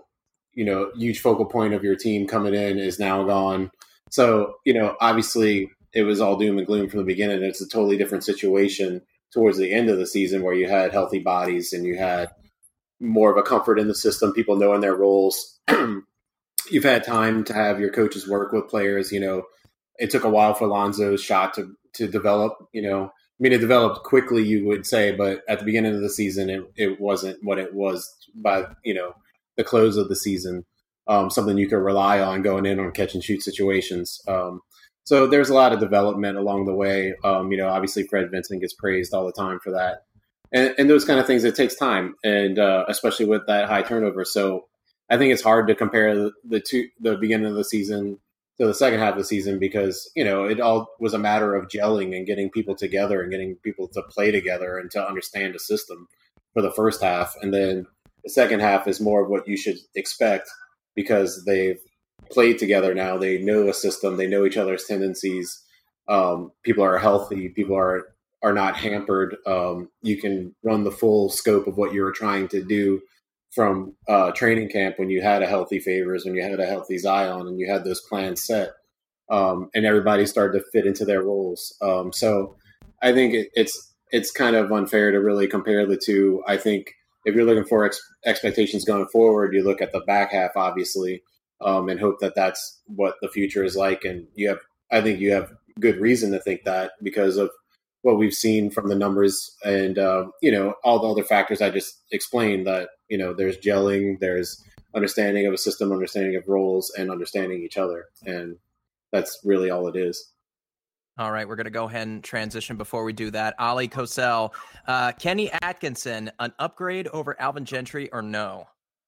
you know, huge focal point of your team coming in is now gone. So, you know, obviously it was all doom and gloom from the beginning. It's a totally different situation towards the end of the season where you had healthy bodies and you had more of a comfort in the system, people knowing their roles. You've had time to have your coaches work with players. You know, it took a while for Lonzo's shot to, to develop, you know, I mean, it developed quickly, you would say, but at the beginning of the season, it, it wasn't what it was by, you know, the close of the season. Um, something you could rely on going in on catch and shoot situations. Um, so there's a lot of development along the way. Um, you know, obviously Fred Vincent gets praised all the time for that. And, and those kind of things, it takes time, and uh, especially with that high turnover. So I think it's hard to compare the, the two, the beginning of the season to the second half of the season, because, you know, it all was a matter of gelling and getting people together and getting people to play together and to understand the system for the first half. And then the second half is more of what you should expect, because they've played together now. They know a system. They know each other's tendencies. Um, people are healthy. People are are not hampered. Um, you can run the full scope of what you were trying to do from uh, training camp when you had a healthy Favors, when you had a healthy Zion, and you had those plans set, um, and everybody started to fit into their roles. Um, so I think it, it's it's kind of unfair to really compare the two. I think if you're looking for ex- expectations going forward, you look at the back half, obviously, um, and hope that that's what the future is like. And you have, I think you have good reason to think that, because of what we've seen from the numbers and, uh, you know, all the other factors I just explained, that, you know, there's gelling, there's understanding of a system, understanding of roles, and understanding each other. And that's really all it is. All right, we're going to go ahead and transition before we do that. Ali Kosel, uh, Kenny Atkinson, an upgrade over Alvin Gentry or no?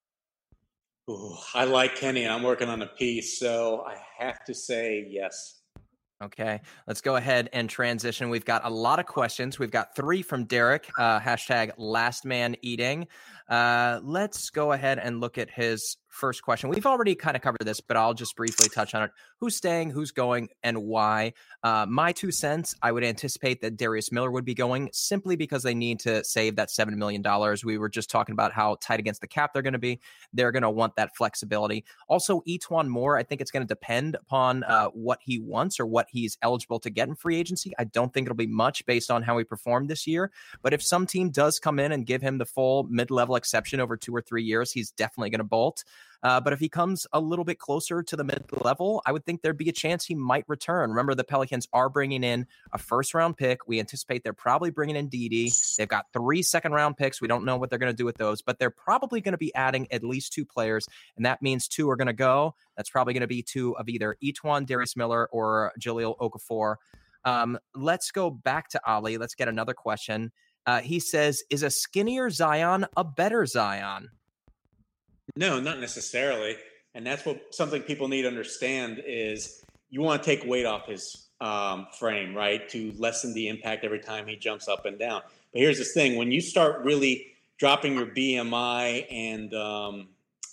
Ooh, I like Kenny. I'm working on a piece, so I have to say yes. Okay, let's go ahead and transition. We've got a lot of questions. We've got three from Derek, uh, hashtag last man eating. Uh, let's go ahead and look at his first question. We've already kind of covered this, but I'll just briefly touch on it. Who's staying, who's going, and why? Uh, my two cents, I would anticipate that Darius Miller would be going, simply because they need to save that seven million dollars. We were just talking about how tight against the cap they're going to be. They're going to want that flexibility. Also, E'Twaun Moore, I think it's going to depend upon uh, what he wants or what he's eligible to get in free agency. I don't think it'll be much based on how he performed this year. But if some team does come in and give him the full mid-level exception over two or three years, he's definitely going to bolt. Uh, but if he comes a little bit closer to the mid-level, I would think there'd be a chance he might return. Remember, the Pelicans are bringing in a first-round pick. We anticipate they're probably bringing in D D. They've got three second-round picks. We don't know what they're going to do with those, but they're probably going to be adding at least two players, and that means two are going to go. That's probably going to be two of either E'Twaun, Darius Miller, or Jahlil Okafor. Um, let's go back to Ali. Let's get another question. Uh, he says, is a skinnier Zion a better Zion? No, not necessarily. And that's what something people need to understand is you want to take weight off his um, frame, right, to lessen the impact every time he jumps up and down. But here's this thing. When you start really dropping your B M I and um,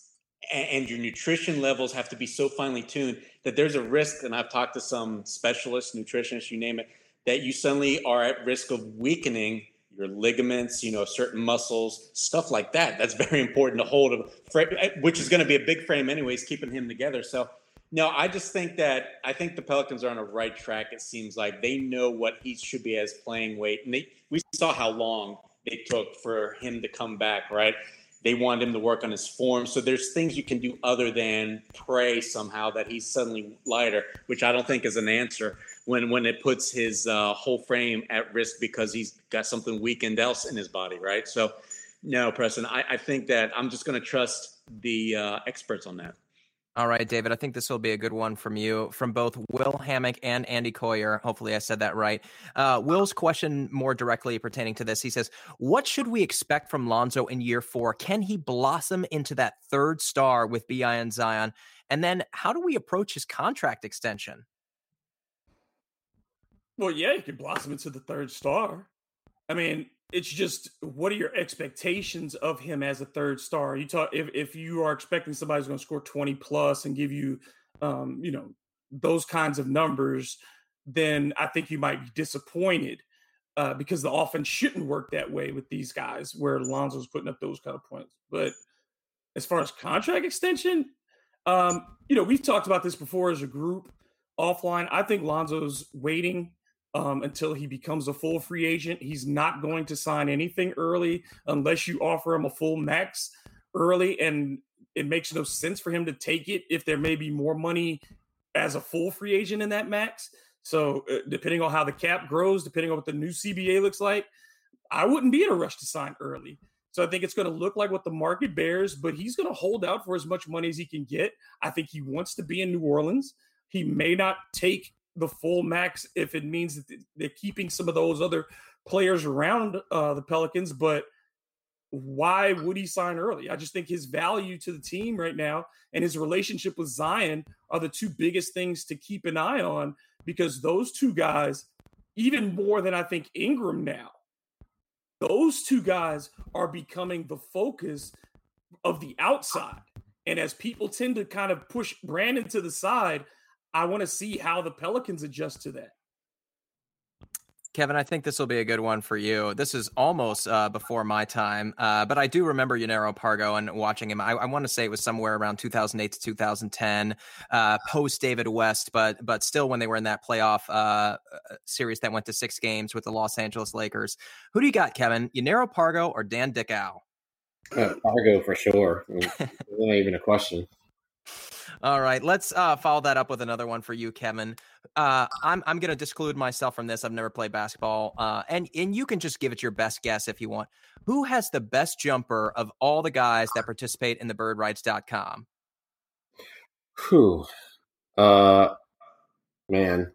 and your nutrition levels have to be so finely tuned that there's a risk, and I've talked to some specialists, nutritionists, you name it, that you suddenly are at risk of weakening your ligaments, you know, certain muscles, stuff like that. That's very important to hold, a, which is going to be a big frame anyways, keeping him together. So, no, I just think that I think the Pelicans are on a right track. It seems like they know what he should be as playing weight. And they, we saw how long they took for him to come back, right? They wanted him to work on his form. So there's things you can do other than pray somehow that he's suddenly lighter, which I don't think is an answer when when it puts his uh, whole frame at risk because he's got something weakened else in his body, right? So, no, Preston, I, I think that I'm just going to trust the uh, experts on that. All right, David, I think this will be a good one from you, from both Will Hammock and Andy Coyer. Hopefully I said that right. Uh, Will's question more directly pertaining to this. He says, what should we expect from Lonzo in year four? Can he blossom into that third star with B I and Zion? And then how do we approach his contract extension? Well, yeah, he can blossom into the third star. I mean, it's just, what are your expectations of him as a third star? You talk if, if you are expecting somebody who's going to score twenty plus and give you, um, you know, those kinds of numbers, then I think you might be disappointed uh, because the offense shouldn't work that way with these guys where Lonzo's putting up those kind of points. But As far as contract extension, um, you know, we've talked about this before as a group offline. I think Lonzo's waiting um, until he becomes a full free agent. He's not going to sign anything early unless you offer him a full max early, and it makes no sense for him to take it if there may be more money as a full free agent in that max. So uh, depending on how the cap grows, depending on what the new C B A looks like, I wouldn't be in a rush to sign early. So I think it's going to look like what the market bears, but he's going to hold out for as much money as he can get. I think he wants to be in New Orleans. He may not take the full max if it means that they're keeping some of those other players around uh, the Pelicans, but why would he sign early? I just think his value to the team right now and his relationship with Zion are the two biggest things to keep an eye on, because those two guys, even more than I think Ingram now, those two guys are becoming the focus of the outside. And as people tend to kind of push Brandon to the side, I want to see how the Pelicans adjust to that. Kevin, I think this will be a good one for you. This is almost uh, before my time, uh, but I do remember Yanero Pargo and watching him. I, I want to say it was somewhere around two thousand eight to two thousand ten, uh, post David West, but but still when they were in that playoff uh, series that went to six games with the Los Angeles Lakers. Who do you got, Kevin? Yanero Pargo or Dan Dickau? Uh, Pargo for sure. I mean, it's not even a question. All right, let's uh, follow that up with another one for you, Kevin. Uh, I'm I'm going to disclude myself from this. I've never played basketball, uh, and and you can just give it your best guess if you want. Who has the best jumper of all the guys that participate in the bird rights dot com? Whew. Uh, man.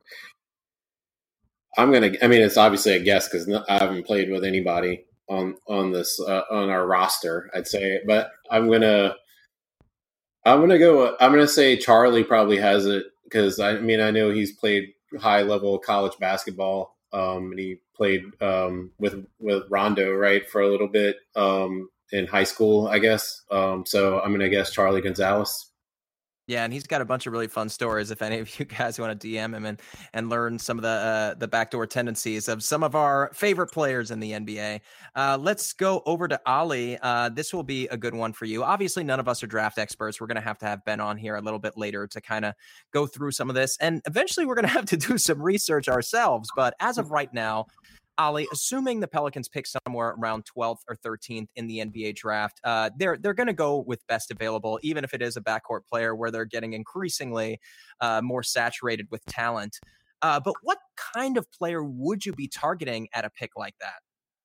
I'm going to – I mean, it's obviously a guess because I haven't played with anybody on, on this uh, – on our roster, I'd say. But I'm going to – I'm gonna go. I'm gonna say Charlie probably has it because I mean I know he's played high level college basketball. Um, and he played um, with with Rondo right for a little bit um, in high school, I guess. Um, so I'm gonna guess Charlie Gonzalez. Yeah, and he's got a bunch of really fun stories. If any of you guys want to D M him and and learn some of the uh, the backdoor tendencies of some of our favorite players in the N B A, uh, let's go over to Ali. Uh, this will be a good one for you. Obviously, none of us are draft experts. We're going to have to have Ben on here a little bit later to kind of go through some of this, and eventually we're going to have to do some research ourselves. But as of right now, Ali, assuming the Pelicans pick somewhere around twelfth or thirteenth in the N B A draft, uh, they're they're going to go with best available, even if it is a backcourt player where they're getting increasingly uh, more saturated with talent. Uh, but what kind of player would you be targeting at a pick like that?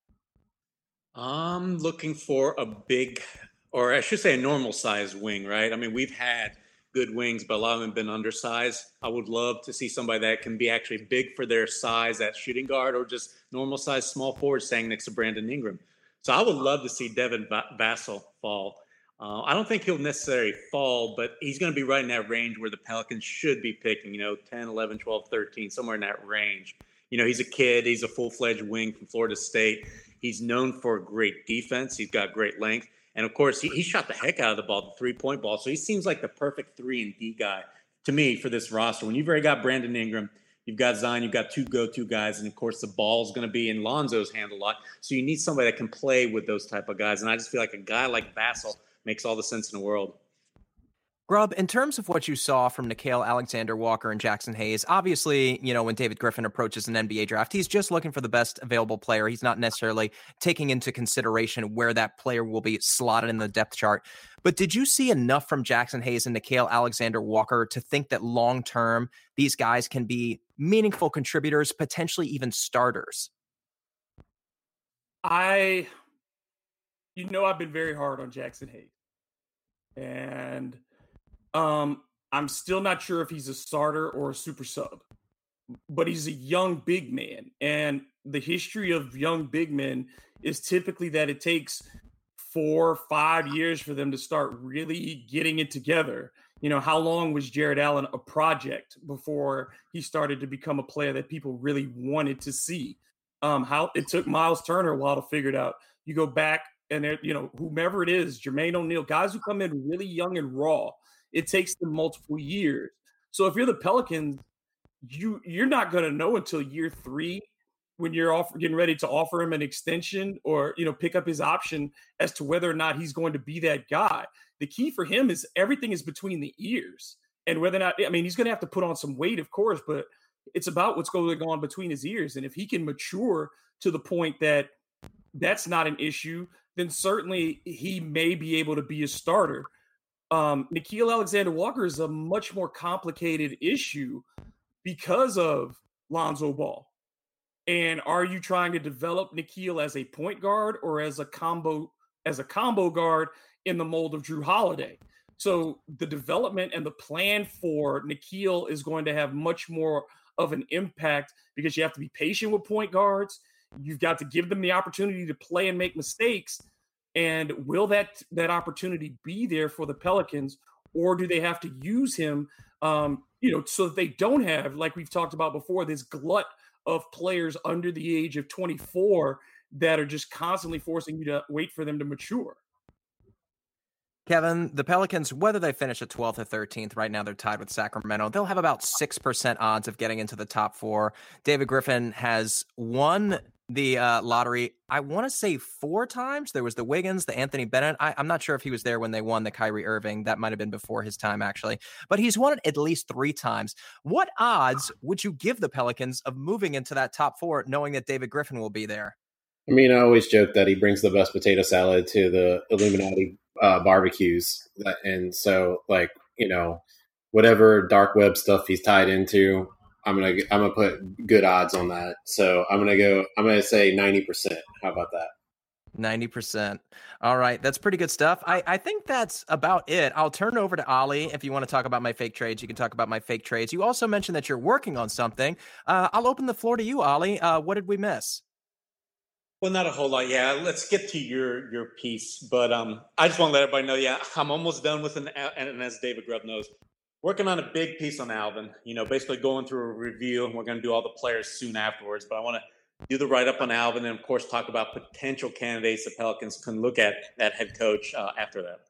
I'm looking for a big, or I should say a normal size wing, right? I mean, we've had good wings, but a lot of them have been undersized. I would love to see somebody that can be actually big for their size at shooting guard, or just normal size small forward standing next to Brandon Ingram. So I would love to see Devin Vassell fall. Uh, I don't think he'll necessarily fall, but he's going to be right in that range where the Pelicans should be picking, you know, ten, eleven, twelve, thirteen, somewhere in that range. You know, he's a kid. He's a full-fledged wing from Florida State. He's known for great defense. He's got great length. And, of course, he, he shot the heck out of the ball, the three-point ball. So he seems like the perfect three and D guy to me for this roster. When you've already got Brandon Ingram, you've got Zion, you've got two go-to guys, and, of course, the ball's going to be in Lonzo's hand a lot. So you need somebody that can play with those type of guys. And I just feel like a guy like Vassell makes all the sense in the world. Grubb, in terms of what you saw from Nickeil Alexander-Walker and Jackson Hayes, obviously, you know, when David Griffin approaches an N B A draft, he's just looking for the best available player. He's not necessarily taking into consideration where that player will be slotted in the depth chart. But did you see enough from Jackson Hayes and Nickeil Alexander-Walker to think that long-term these guys can be meaningful contributors, potentially even starters? I, you know, I've been very hard on Jackson Hayes. And Um, I'm still not sure if he's a starter or a super sub, but he's a young big man. And the history of young big men is typically that it takes four, five years for them to start really getting it together. You know, how long was Jared Allen a project before he started to become a player that people really wanted to see? Um, how it took Miles Turner a while to figure it out. You go back and, you know, whomever it is, Jermaine O'Neal, guys who come in really young and raw, it takes them multiple years. So if you're the Pelicans, you, you're not going to know until year three when you're off, getting ready to offer him an extension or, you know, pick up his option as to whether or not he's going to be that guy. The key for him is everything is between the ears, and whether or not, I mean, he's going to have to put on some weight, of course, but it's about what's going on between his ears. And if he can mature to the point that that's not an issue, then certainly he may be able to be a starter. Um, Nickeil Alexander-Walker is a much more complicated issue because of Lonzo Ball. And are you trying to develop Nickeil as a point guard or as a combo as a combo guard in the mold of Drew Holiday? So the development and the plan for Nickeil is going to have much more of an impact because you have to be patient with point guards. You've got to give them the opportunity to play and make mistakes. And will that that opportunity be there for the Pelicans, or do they have to use him, um, you know, so that they don't have, like we've talked about before, this glut of players under the age of twenty-four that are just constantly forcing you to wait for them to mature? Kevin, the Pelicans, whether they finish at twelfth or thirteenth, right now they're tied with Sacramento. They'll have about six percent odds of getting into the top four. David Griffin has won the uh, lottery, I want to say four times. There was the Wiggins, the Anthony Bennett. I, I'm not sure if he was there when they won the Kyrie Irving. That might have been before his time, actually. But he's won it at least three times. What odds would you give the Pelicans of moving into that top four, knowing that David Griffin will be there? I mean, I always joke that he brings the best potato salad to the Illuminati uh, barbecues. And so, like, you know, whatever dark web stuff he's tied into, I'm gonna I'm gonna put good odds on that. So I'm gonna go. I'm gonna say ninety percent. How about that? ninety percent. All right, that's pretty good stuff. I, I think that's about it. I'll turn it over to Ali. If you want to talk about my fake trades, you can talk about my fake trades. You also mentioned that you're working on something. Uh, I'll open the floor to you, Ali. Uh, what did we miss? Well, not a whole lot. Yeah, let's get to your your piece. But um, I just want to let everybody know, yeah, I'm almost done with an, and as David Grubb knows, working on a big piece on Alvin, you know, basically going through a review, and we're going to do all the players soon afterwards. But I want to do the write-up on Alvin and, of course, talk about potential candidates the Pelicans can look at at head coach uh, after that.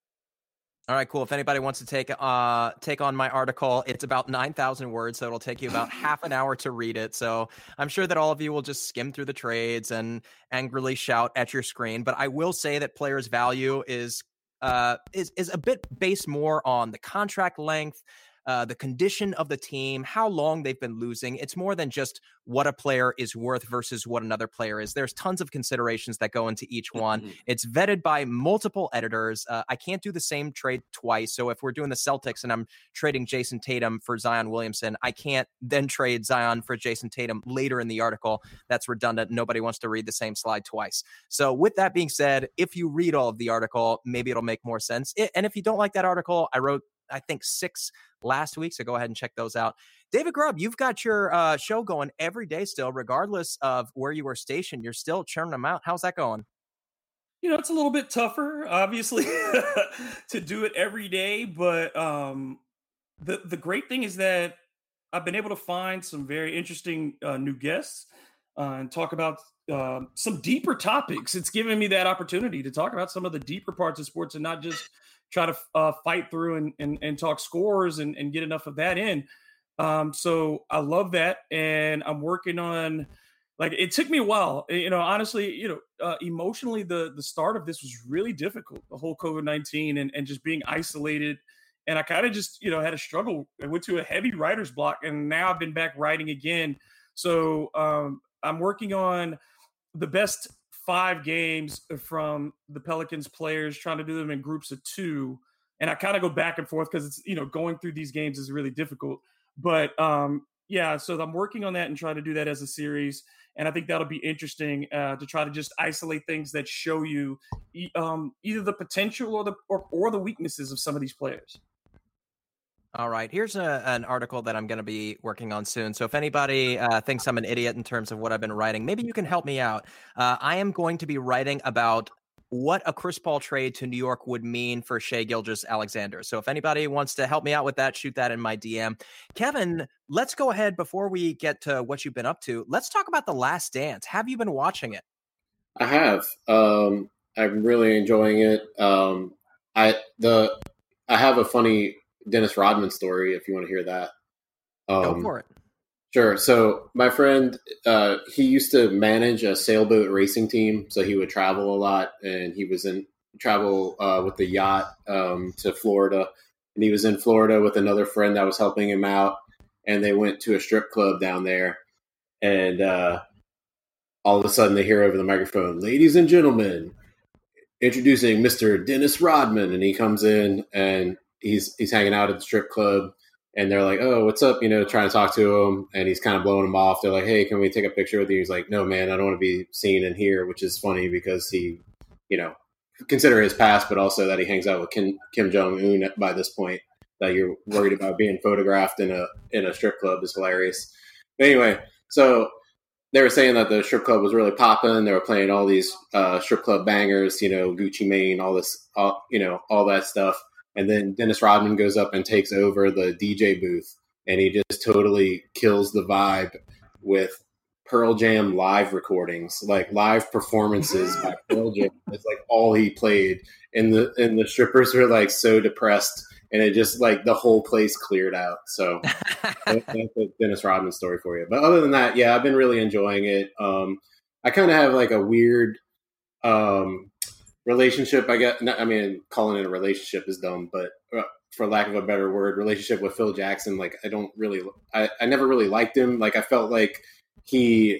All right, cool. If anybody wants to take uh take on my article, it's about nine thousand words, so it'll take you about half an hour to read it. So I'm sure that all of you will just skim through the trades and angrily shout at your screen. But I will say that players' value is uh is is a bit based more on the contract length, uh, the condition of the team, how long they've been losing. It's more than just what a player is worth versus what another player is. There's tons of considerations that go into each one. Mm-hmm. It's vetted by multiple editors. Uh, I can't do the same trade twice. So if we're doing the Celtics and I'm trading Jason Tatum for Zion Williamson, I can't then trade Zion for Jason Tatum later in the article. That's redundant. Nobody wants to read the same slide twice. So with that being said, if you read all of the article, maybe it'll make more sense. It, and if you don't like that article, I wrote I think six last week. So go ahead and check those out. David Grubb, you've got your uh, show going every day still, regardless of where you were stationed. You're still churning them out. How's that going? You know, it's a little bit tougher, obviously, to do it every day. But um, the, the great thing is that I've been able to find some very interesting uh, new guests uh, and talk about uh, some deeper topics. It's given me that opportunity to talk about some of the deeper parts of sports and not just try to uh, fight through and, and, and talk scores and, and get enough of that in. Um, so I love that. And I'm working on, like, it took me a while, you know, honestly, you know, uh, emotionally, the, the start of this was really difficult, the whole COVID nineteen and, and just being isolated. And I kind of just, you know, had a struggle. I went to a heavy writer's block, and now I've been back writing again. So um, I'm working on the best five games from the Pelicans players, trying to do them in groups of two. And I kind of go back and forth because it's, you know, going through these games is really difficult. But um, yeah, so I'm working on that and trying to do that as a series. And I think that'll be interesting uh, to try to just isolate things that show you e- um, either the potential or the or, or the weaknesses of some of these players. All right. Here's a, an article that I'm going to be working on soon. So if anybody uh, thinks I'm an idiot in terms of what I've been writing, maybe you can help me out. Uh, I am going to be writing about what a Chris Paul trade to New York would mean for Shai Gilgeous-Alexander. So if anybody wants to help me out with that, shoot that in my D M. Kevin, let's go ahead before we get to what you've been up to. Let's talk about The Last Dance. Have you been watching it? I have. Um, I'm really enjoying it. Um, I the I have a funny Dennis Rodman story if you want to hear that. Um, Go for it. Sure. So my friend, uh, he used to manage a sailboat racing team. So he would travel a lot, and he was in travel uh, with the yacht um, to Florida. And he was in Florida with another friend that was helping him out. And they went to a strip club down there. And uh, all of a sudden they hear over the microphone, "Ladies and gentlemen, introducing Mister Dennis Rodman." And he comes in and he's he's hanging out at the strip club. And they're like, "Oh, what's up?" You know, trying to talk to him. And he's kind of blowing him off. They're like, "Hey, can we take a picture with you?" He's like, "No, man, I don't want to be seen in here," which is funny because he, you know, consider his past, but also that he hangs out with Kim, Kim Jong-un by this point, that you're worried about being photographed in a in a strip club is hilarious. But anyway, so they were saying that the strip club was really popping. They were playing all these uh, strip club bangers, you know, Gucci Mane, all this, all, you know, all that stuff. And then Dennis Rodman goes up and takes over the D J booth, and he just totally kills the vibe with Pearl Jam live recordings, like live performances by Pearl Jam. It's like all he played, and the and the strippers were like so depressed, and it just like the whole place cleared out. So that's a Dennis Rodman story for you. But other than that, yeah, I've been really enjoying it. Um, I kind of have like a weird. Um, relationship, I guess. I mean, calling it a relationship is dumb, but uh, for lack of a better word, relationship with Phil Jackson. Like, I don't really, I, I never really liked him. Like, I felt like he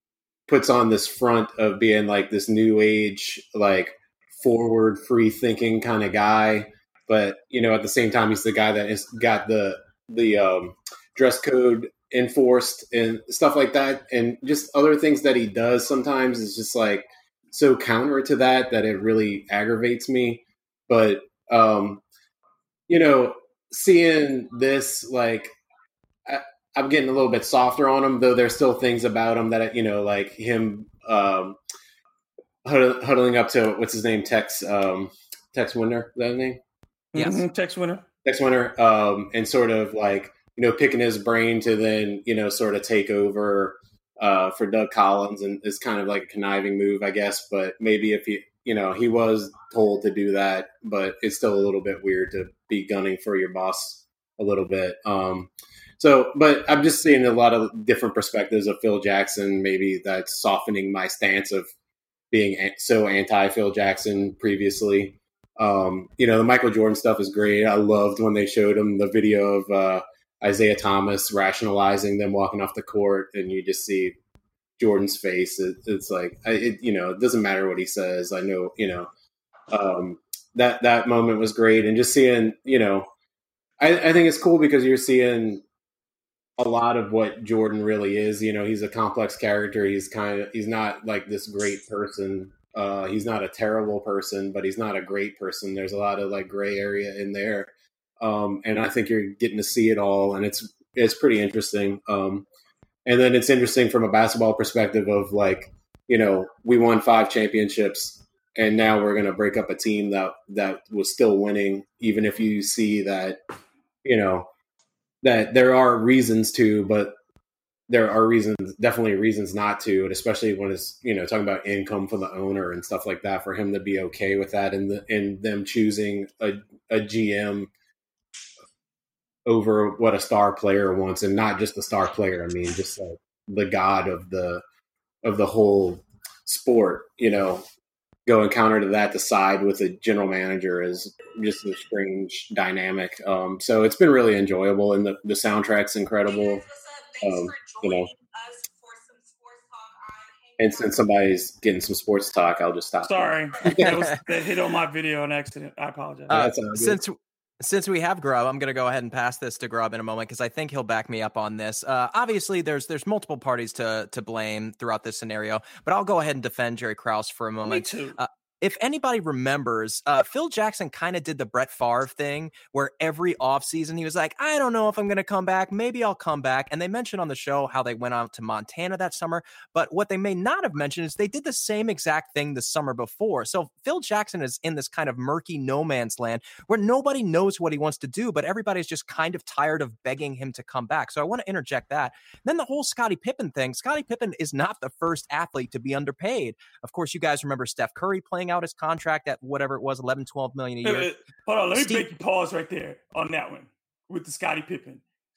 puts on this front of being like this new age, like forward, free thinking kind of guy. But, you know, at the same time, he's the guy that has got the, the um, dress code enforced and stuff like that. And just other things that he does sometimes is just like, so counter to that that it really aggravates me. But um you know, seeing this, like I, I'm getting a little bit softer on him, though there's still things about him that, you know, like him um huddling, huddling up to what's his name, Tex um Tex Winter, is that his name? Yes. Mm-hmm. Tex Winter. Tex Winter, um and sort of like, you know, picking his brain to then, you know, sort of take over Uh, for Doug Collins, and it's kind of like a conniving move, I guess. But maybe if he, you know, he was told to do that, but it's still a little bit weird to be gunning for your boss a little bit. Um, so, but I'm just seeing a lot of different perspectives of Phil Jackson. Maybe that's softening my stance of being so anti Phil Jackson previously. Um, you know, the Michael Jordan stuff is great. I loved when they showed him the video of, uh, Isaiah Thomas rationalizing them walking off the court, and you just see Jordan's face. It, it's like, I, it, you know, it doesn't matter what he says. I know, you know, um, that, that moment was great. And just seeing, you know, I, I think it's cool because you're seeing a lot of what Jordan really is. You know, he's a complex character. He's kind of, he's not like this great person. Uh, he's not a terrible person, but he's not a great person. There's a lot of like gray area in there. Um, and I think you're getting to see it all, and it's it's pretty interesting. Um, and then it's interesting from a basketball perspective of like, you know, we won five championships, and now we're going to break up a team that that was still winning, even if you see that, you know, that there are reasons to, but there are reasons, definitely reasons not to, and especially when it's, you know, talking about income from the owner and stuff like that, for him to be okay with that, and the, and them choosing a, a G M over what a star player wants, and not just the star player. I mean, just like the god of the of the whole sport, you know, going counter to that to side with a general manager is just a strange dynamic. Um, so it's been really enjoyable, and the, the soundtrack's incredible. Um, you know, and since somebody's getting some sports talk, I'll just stop. Sorry, that, was, that hit on my video on accident. I apologize. Uh, since Since we have Grubb, I'm going to go ahead and pass this to Grubb in a moment because I think he'll back me up on this. Uh, obviously, there's there's multiple parties to to blame throughout this scenario, but I'll go ahead and defend Jerry Krause for a moment. Me too. Uh, if anybody remembers, uh, Phil Jackson kind of did the Brett Favre thing where every offseason he was like, I don't know if I'm going to come back. Maybe I'll come back. And they mentioned on the show how they went out to Montana that summer. But what they may not have mentioned is they did the same exact thing the summer before. So Phil Jackson is in this kind of murky no man's land where nobody knows what he wants to do, but everybody's just kind of tired of begging him to come back. So I want to interject that. Then the whole Scottie Pippen thing. Scottie Pippen is not the first athlete to be underpaid. Of course, you guys remember Steph Curry playing out his contract at whatever it was, eleven, twelve million a year. Uh, hold on, let me Steve- make you pause right there on that one with the Scottie Pippen.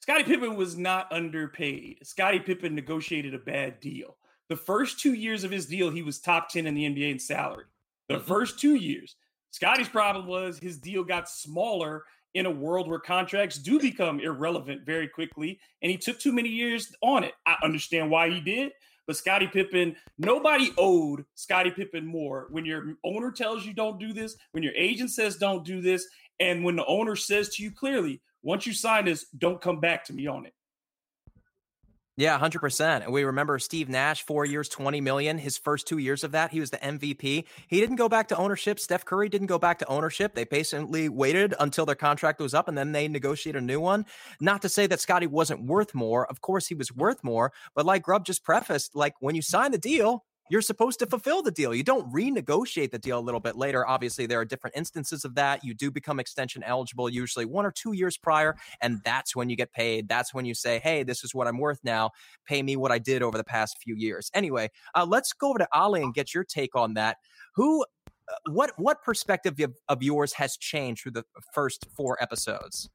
Scottie Pippen was not underpaid. Scottie Pippen negotiated a bad deal. The first two years of his deal, he was top ten in the N B A in salary. The mm-hmm. first two years. Scottie's problem was his deal got smaller in a world where contracts do become irrelevant very quickly, and he took too many years on it. I understand why he did, but Scottie Pippen, nobody owed Scottie Pippen more when your owner tells you don't do this, when your agent says don't do this, and when the owner says to you clearly, once you sign this, don't come back to me on it. Yeah, one hundred percent. And we remember Steve Nash, four years, twenty million. His first two years of that, he was the M V P. He didn't go back to ownership. Steph Curry didn't go back to ownership. They patiently waited until their contract was up, and then they negotiated a new one. Not to say that Scottie wasn't worth more. Of course, he was worth more. But like Grubb just prefaced, like when you sign the deal, you're supposed to fulfill the deal. You don't renegotiate the deal a little bit later. Obviously, there are different instances of that. You do become extension eligible usually one or two years prior, and that's when you get paid. That's when you say, hey, this is what I'm worth now. Pay me what I did over the past few years. Anyway, uh, let's go over to Ali and get your take on that. Who, uh, what, what perspective of, of yours has changed through the first four episodes?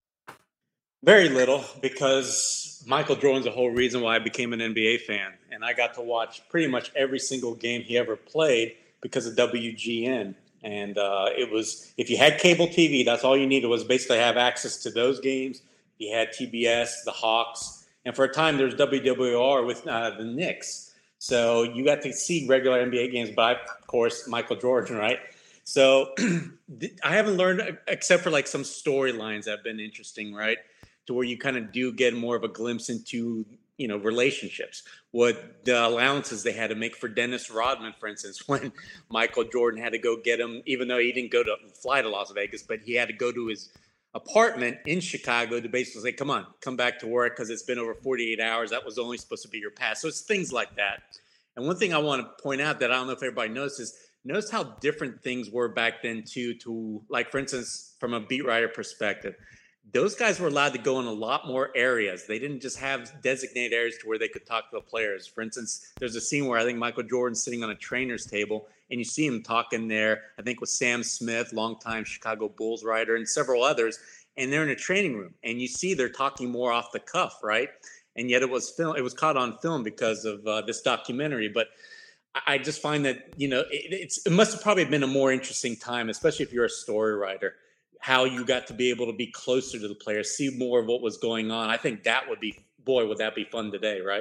Very little, because Michael Jordan's the whole reason why I became an N B A fan. And I got to watch pretty much every single game he ever played because of W G N. And uh, it was, if you had cable T V, that's all you needed was basically have access to those games. You had T B S, the Hawks. And for a time, there was W W R with uh, the Knicks. So you got to see regular N B A games by, of course, Michael Jordan, right? So I haven't learned, except for like some storylines that have been interesting, right? To where you kind of do get more of a glimpse into, you know, relationships, what the allowances they had to make for Dennis Rodman, for instance, when Michael Jordan had to go get him, even though he didn't go to fly to Las Vegas, but he had to go to his apartment in Chicago to basically say, come on, come back to work because it's been over forty-eight hours. That was only supposed to be your pass. So it's things like that. And one thing I want to point out that I don't know if everybody notices, notice how different things were back then too, to like, for instance, from a beat writer perspective. Those guys were allowed to go in a lot more areas. They didn't just have designated areas to where they could talk to the players. For instance, there's a scene where I think Michael Jordan's sitting on a trainer's table, and you see him talking there, I think with Sam Smith, longtime Chicago Bulls writer, and several others, and they're in a training room. And you see they're talking more off the cuff, right? And yet it was film. It was caught on film because of uh, this documentary. But I just find that, you know, it, it's, it must have probably been a more interesting time, especially if you're a story writer, how you got to be able to be closer to the players, see more of what was going on. I think that would be, boy, would that be fun today, right?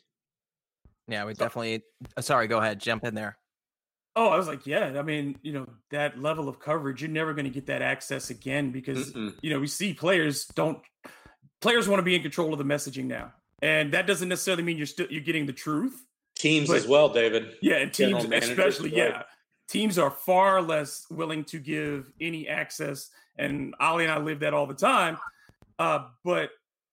Yeah, we definitely, uh, sorry, go ahead, jump in there. Oh, I was like, yeah, I mean, you know, that level of coverage, you're never going to get that access again because, Mm-mm. you know, we see players don't, players want to be in control of the messaging now. And that doesn't necessarily mean you're still, you're getting the truth. Teams but, as well, David. Yeah, and teams especially, yeah. Teams are far less willing to give any access, and Ali and I live that all the time. Uh, but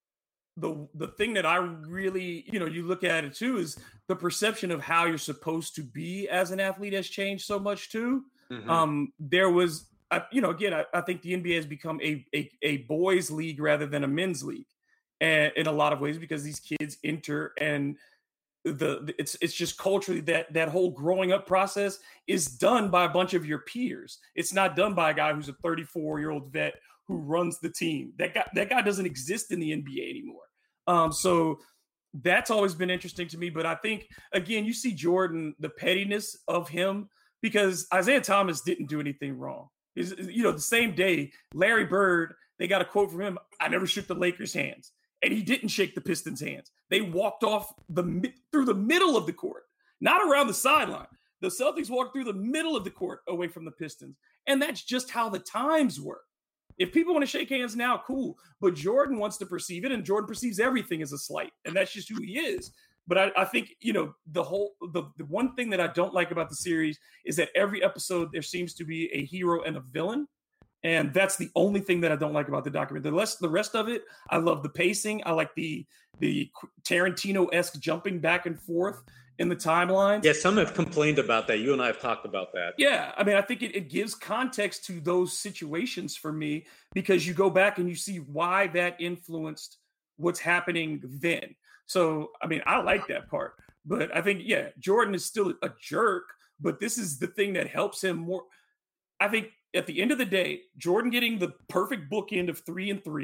the the thing that I really, you know, you look at it too is the perception of how you're supposed to be as an athlete has changed so much too. Mm-hmm. Um, there was, uh, you know, again, I, I think the N B A has become a, a a boys' league rather than a men's league, and in a lot of ways because these kids enter and. The it's it's just culturally that that whole growing up process is done by a bunch of your peers. It's not done by a guy who's a thirty-four year old vet who runs the team. That guy that guy doesn't exist in the N B A anymore. Um, so that's always been interesting to me. But I think again, you see Jordan, the pettiness of him, because Isaiah Thomas didn't do anything wrong. Is you know the same day Larry Bird, they got a quote from him. I never shook the Lakers' hands. And he didn't shake the Pistons' hands. They walked off the through the middle of the court, not around the sideline. The Celtics walked through the middle of the court away from the Pistons. And that's just how the times were. If people want to shake hands now, cool. But Jordan wants to perceive it, and Jordan perceives everything as a slight. And that's just who he is. But I, I think, you know, the whole the, the one thing that I don't like about the series is that every episode there seems to be a hero and a villain. And that's the only thing that I don't like about the documentary. The rest, the rest of it, I love the pacing. I like the the Tarantino-esque jumping back and forth in the timeline. Yeah, some have complained about that. You and I have talked about that. Yeah, I mean, I think it, it gives context to those situations for me because you go back and you see why that influenced what's happening then. So, I mean, I like that part. But I think, yeah, Jordan is still a jerk, but this is the thing that helps him more. I think at the end of the day, Jordan getting the perfect bookend of three and three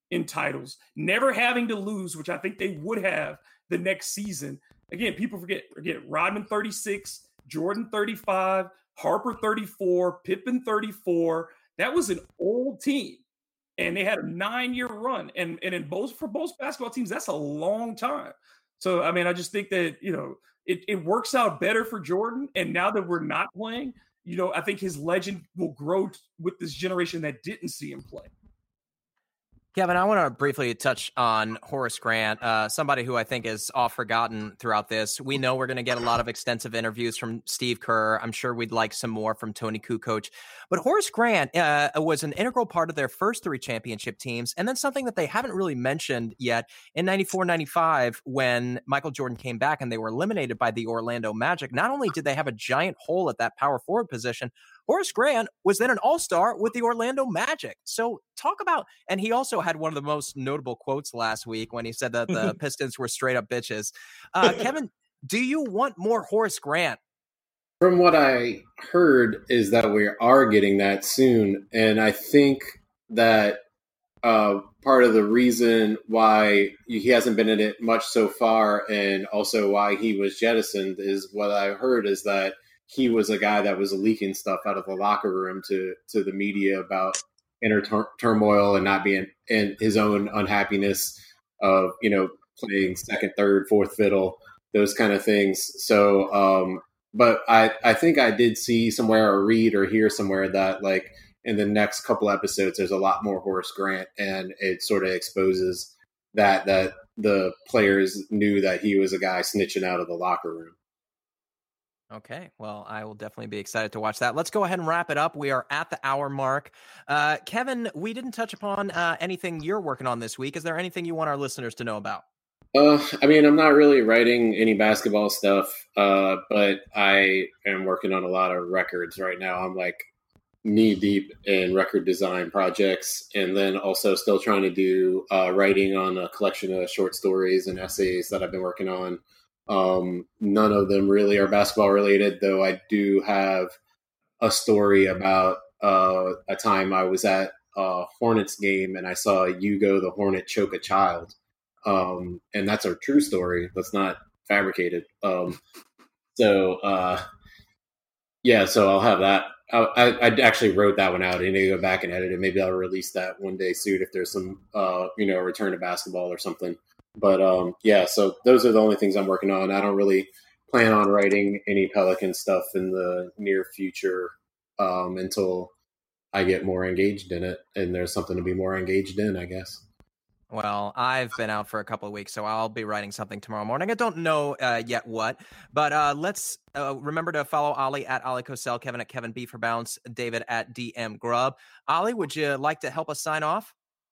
in titles, never having to lose, which I think they would have the next season. Again, people forget, forget Rodman thirty-six, Jordan thirty-five, Harper thirty-four, Pippen thirty-four. That was an old team. And they had a nine-year run. And, and in both for both basketball teams, that's a long time. So, I mean, I just think that, you know, it, it works out better for Jordan. And now that we're not playing, you know, I think his legend will grow t- with this generation that didn't see him play. Kevin, I want to briefly touch on Horace Grant, uh, somebody who I think is oft forgotten throughout this. We know we're going to get a lot of extensive interviews from Steve Kerr. I'm sure we'd like some more from Tony Kukoc. But Horace Grant uh, was an integral part of their first three championship teams. And then something that they haven't really mentioned yet, in ninety-four ninety-five, when Michael Jordan came back and they were eliminated by the Orlando Magic, not only did they have a giant hole at that power forward position, Horace Grant was then an all-star with the Orlando Magic. So talk about, and he also had one of the most notable quotes last week when he said that the Pistons were straight up bitches. Uh, Kevin, do you want more Horace Grant? From what I heard is that we are getting that soon. And I think that uh, part of the reason why he hasn't been in it much so far, and also why he was jettisoned, is what I heard is that he was a guy that was leaking stuff out of the locker room to, to the media about inner tur- turmoil and not being in his own unhappiness of, you know, playing second, third, fourth fiddle, those kind of things. So, um, but I, I think I did see somewhere or read or hear somewhere that, like, in the next couple episodes, there's a lot more Horace Grant, and it sort of exposes that, that the players knew that he was a guy snitching out of the locker room. Okay, well, I will definitely be excited to watch that. Let's go ahead and wrap it up. We are at the hour mark. Uh, Kevin, we didn't touch upon uh, anything you're working on this week. Is there anything you want our listeners to know about? Uh, I mean, I'm not really writing any basketball stuff, uh, but I am working on a lot of records right now. I'm like knee deep in record design projects, and then also still trying to do uh, writing on a collection of short stories and essays that I've been working on. Um, none of them really are basketball related, though I do have a story about uh, a time I was at a Hornets game and I saw Hugo the Hornet choke a child. Um, and that's a true story. That's not fabricated. Um, so, uh, yeah, so I'll have that. I, I, I actually wrote that one out. I need to go back and edit it. Maybe I'll release that one day soon if there's some, uh, you know, return to basketball or something. But um, yeah, so those are the only things I'm working on. I don't really plan on writing any Pelican stuff in the near future um, until I get more engaged in it. And there's something to be more engaged in, I guess. Well, I've been out for a couple of weeks, so I'll be writing something tomorrow morning. I don't know uh, yet what, but uh, let's uh, remember to follow Ollie at Ollie Cosell, Kevin at Kevin B for Bounce, David at D M Grub. Ollie, would you like to help us sign off?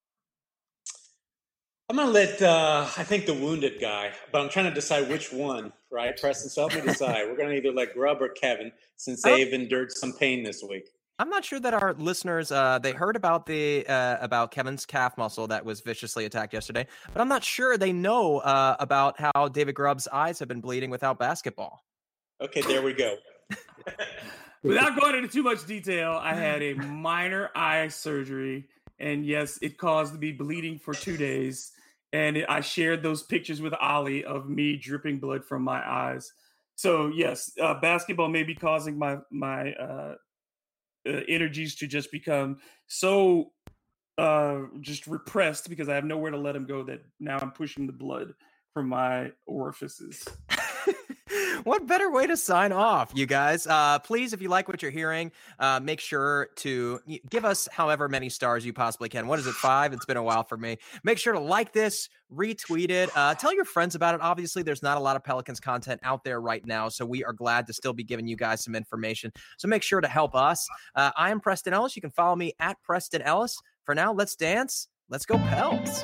I'm going to let, uh, I think, the wounded guy, but I'm trying to decide which one, right? Preston, so help me decide. We're going to either let Grub or Kevin, since they've endured some pain this week. I'm not sure that our listeners, uh, they heard about the uh, about Kevin's calf muscle that was viciously attacked yesterday, but I'm not sure they know uh, about how David Grubb's eyes have been bleeding without basketball. Okay, there we go. Without going into too much detail, I had a minor eye surgery, and yes, it caused me bleeding for two days. And I shared those pictures with Ollie of me dripping blood from my eyes. So yes, uh, basketball may be causing my my uh, uh, energies to just become so uh, just repressed because I have nowhere to let them go that now I'm pushing the blood from my orifices. What better way to sign off, you guys? Uh, please, if you like what you're hearing, uh, make sure to give us however many stars you possibly can. What is it, five? It's been a while for me. Make sure to like this, retweet it, uh, tell your friends about it. Obviously, there's not a lot of Pelicans content out there right now, so we are glad to still be giving you guys some information. So make sure to help us. Uh, I am Preston Ellis. You can follow me at Preston Ellis. For now, let's dance. Let's go Pels.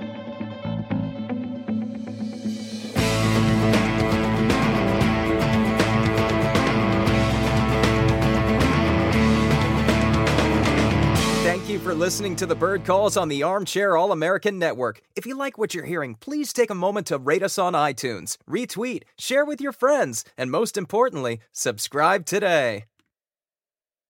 Thank you for listening to the Bird Calls on the Armchair All-American Network. If you like what you're hearing, please take a moment to rate us on iTunes, retweet, share with your friends, and most importantly, subscribe today.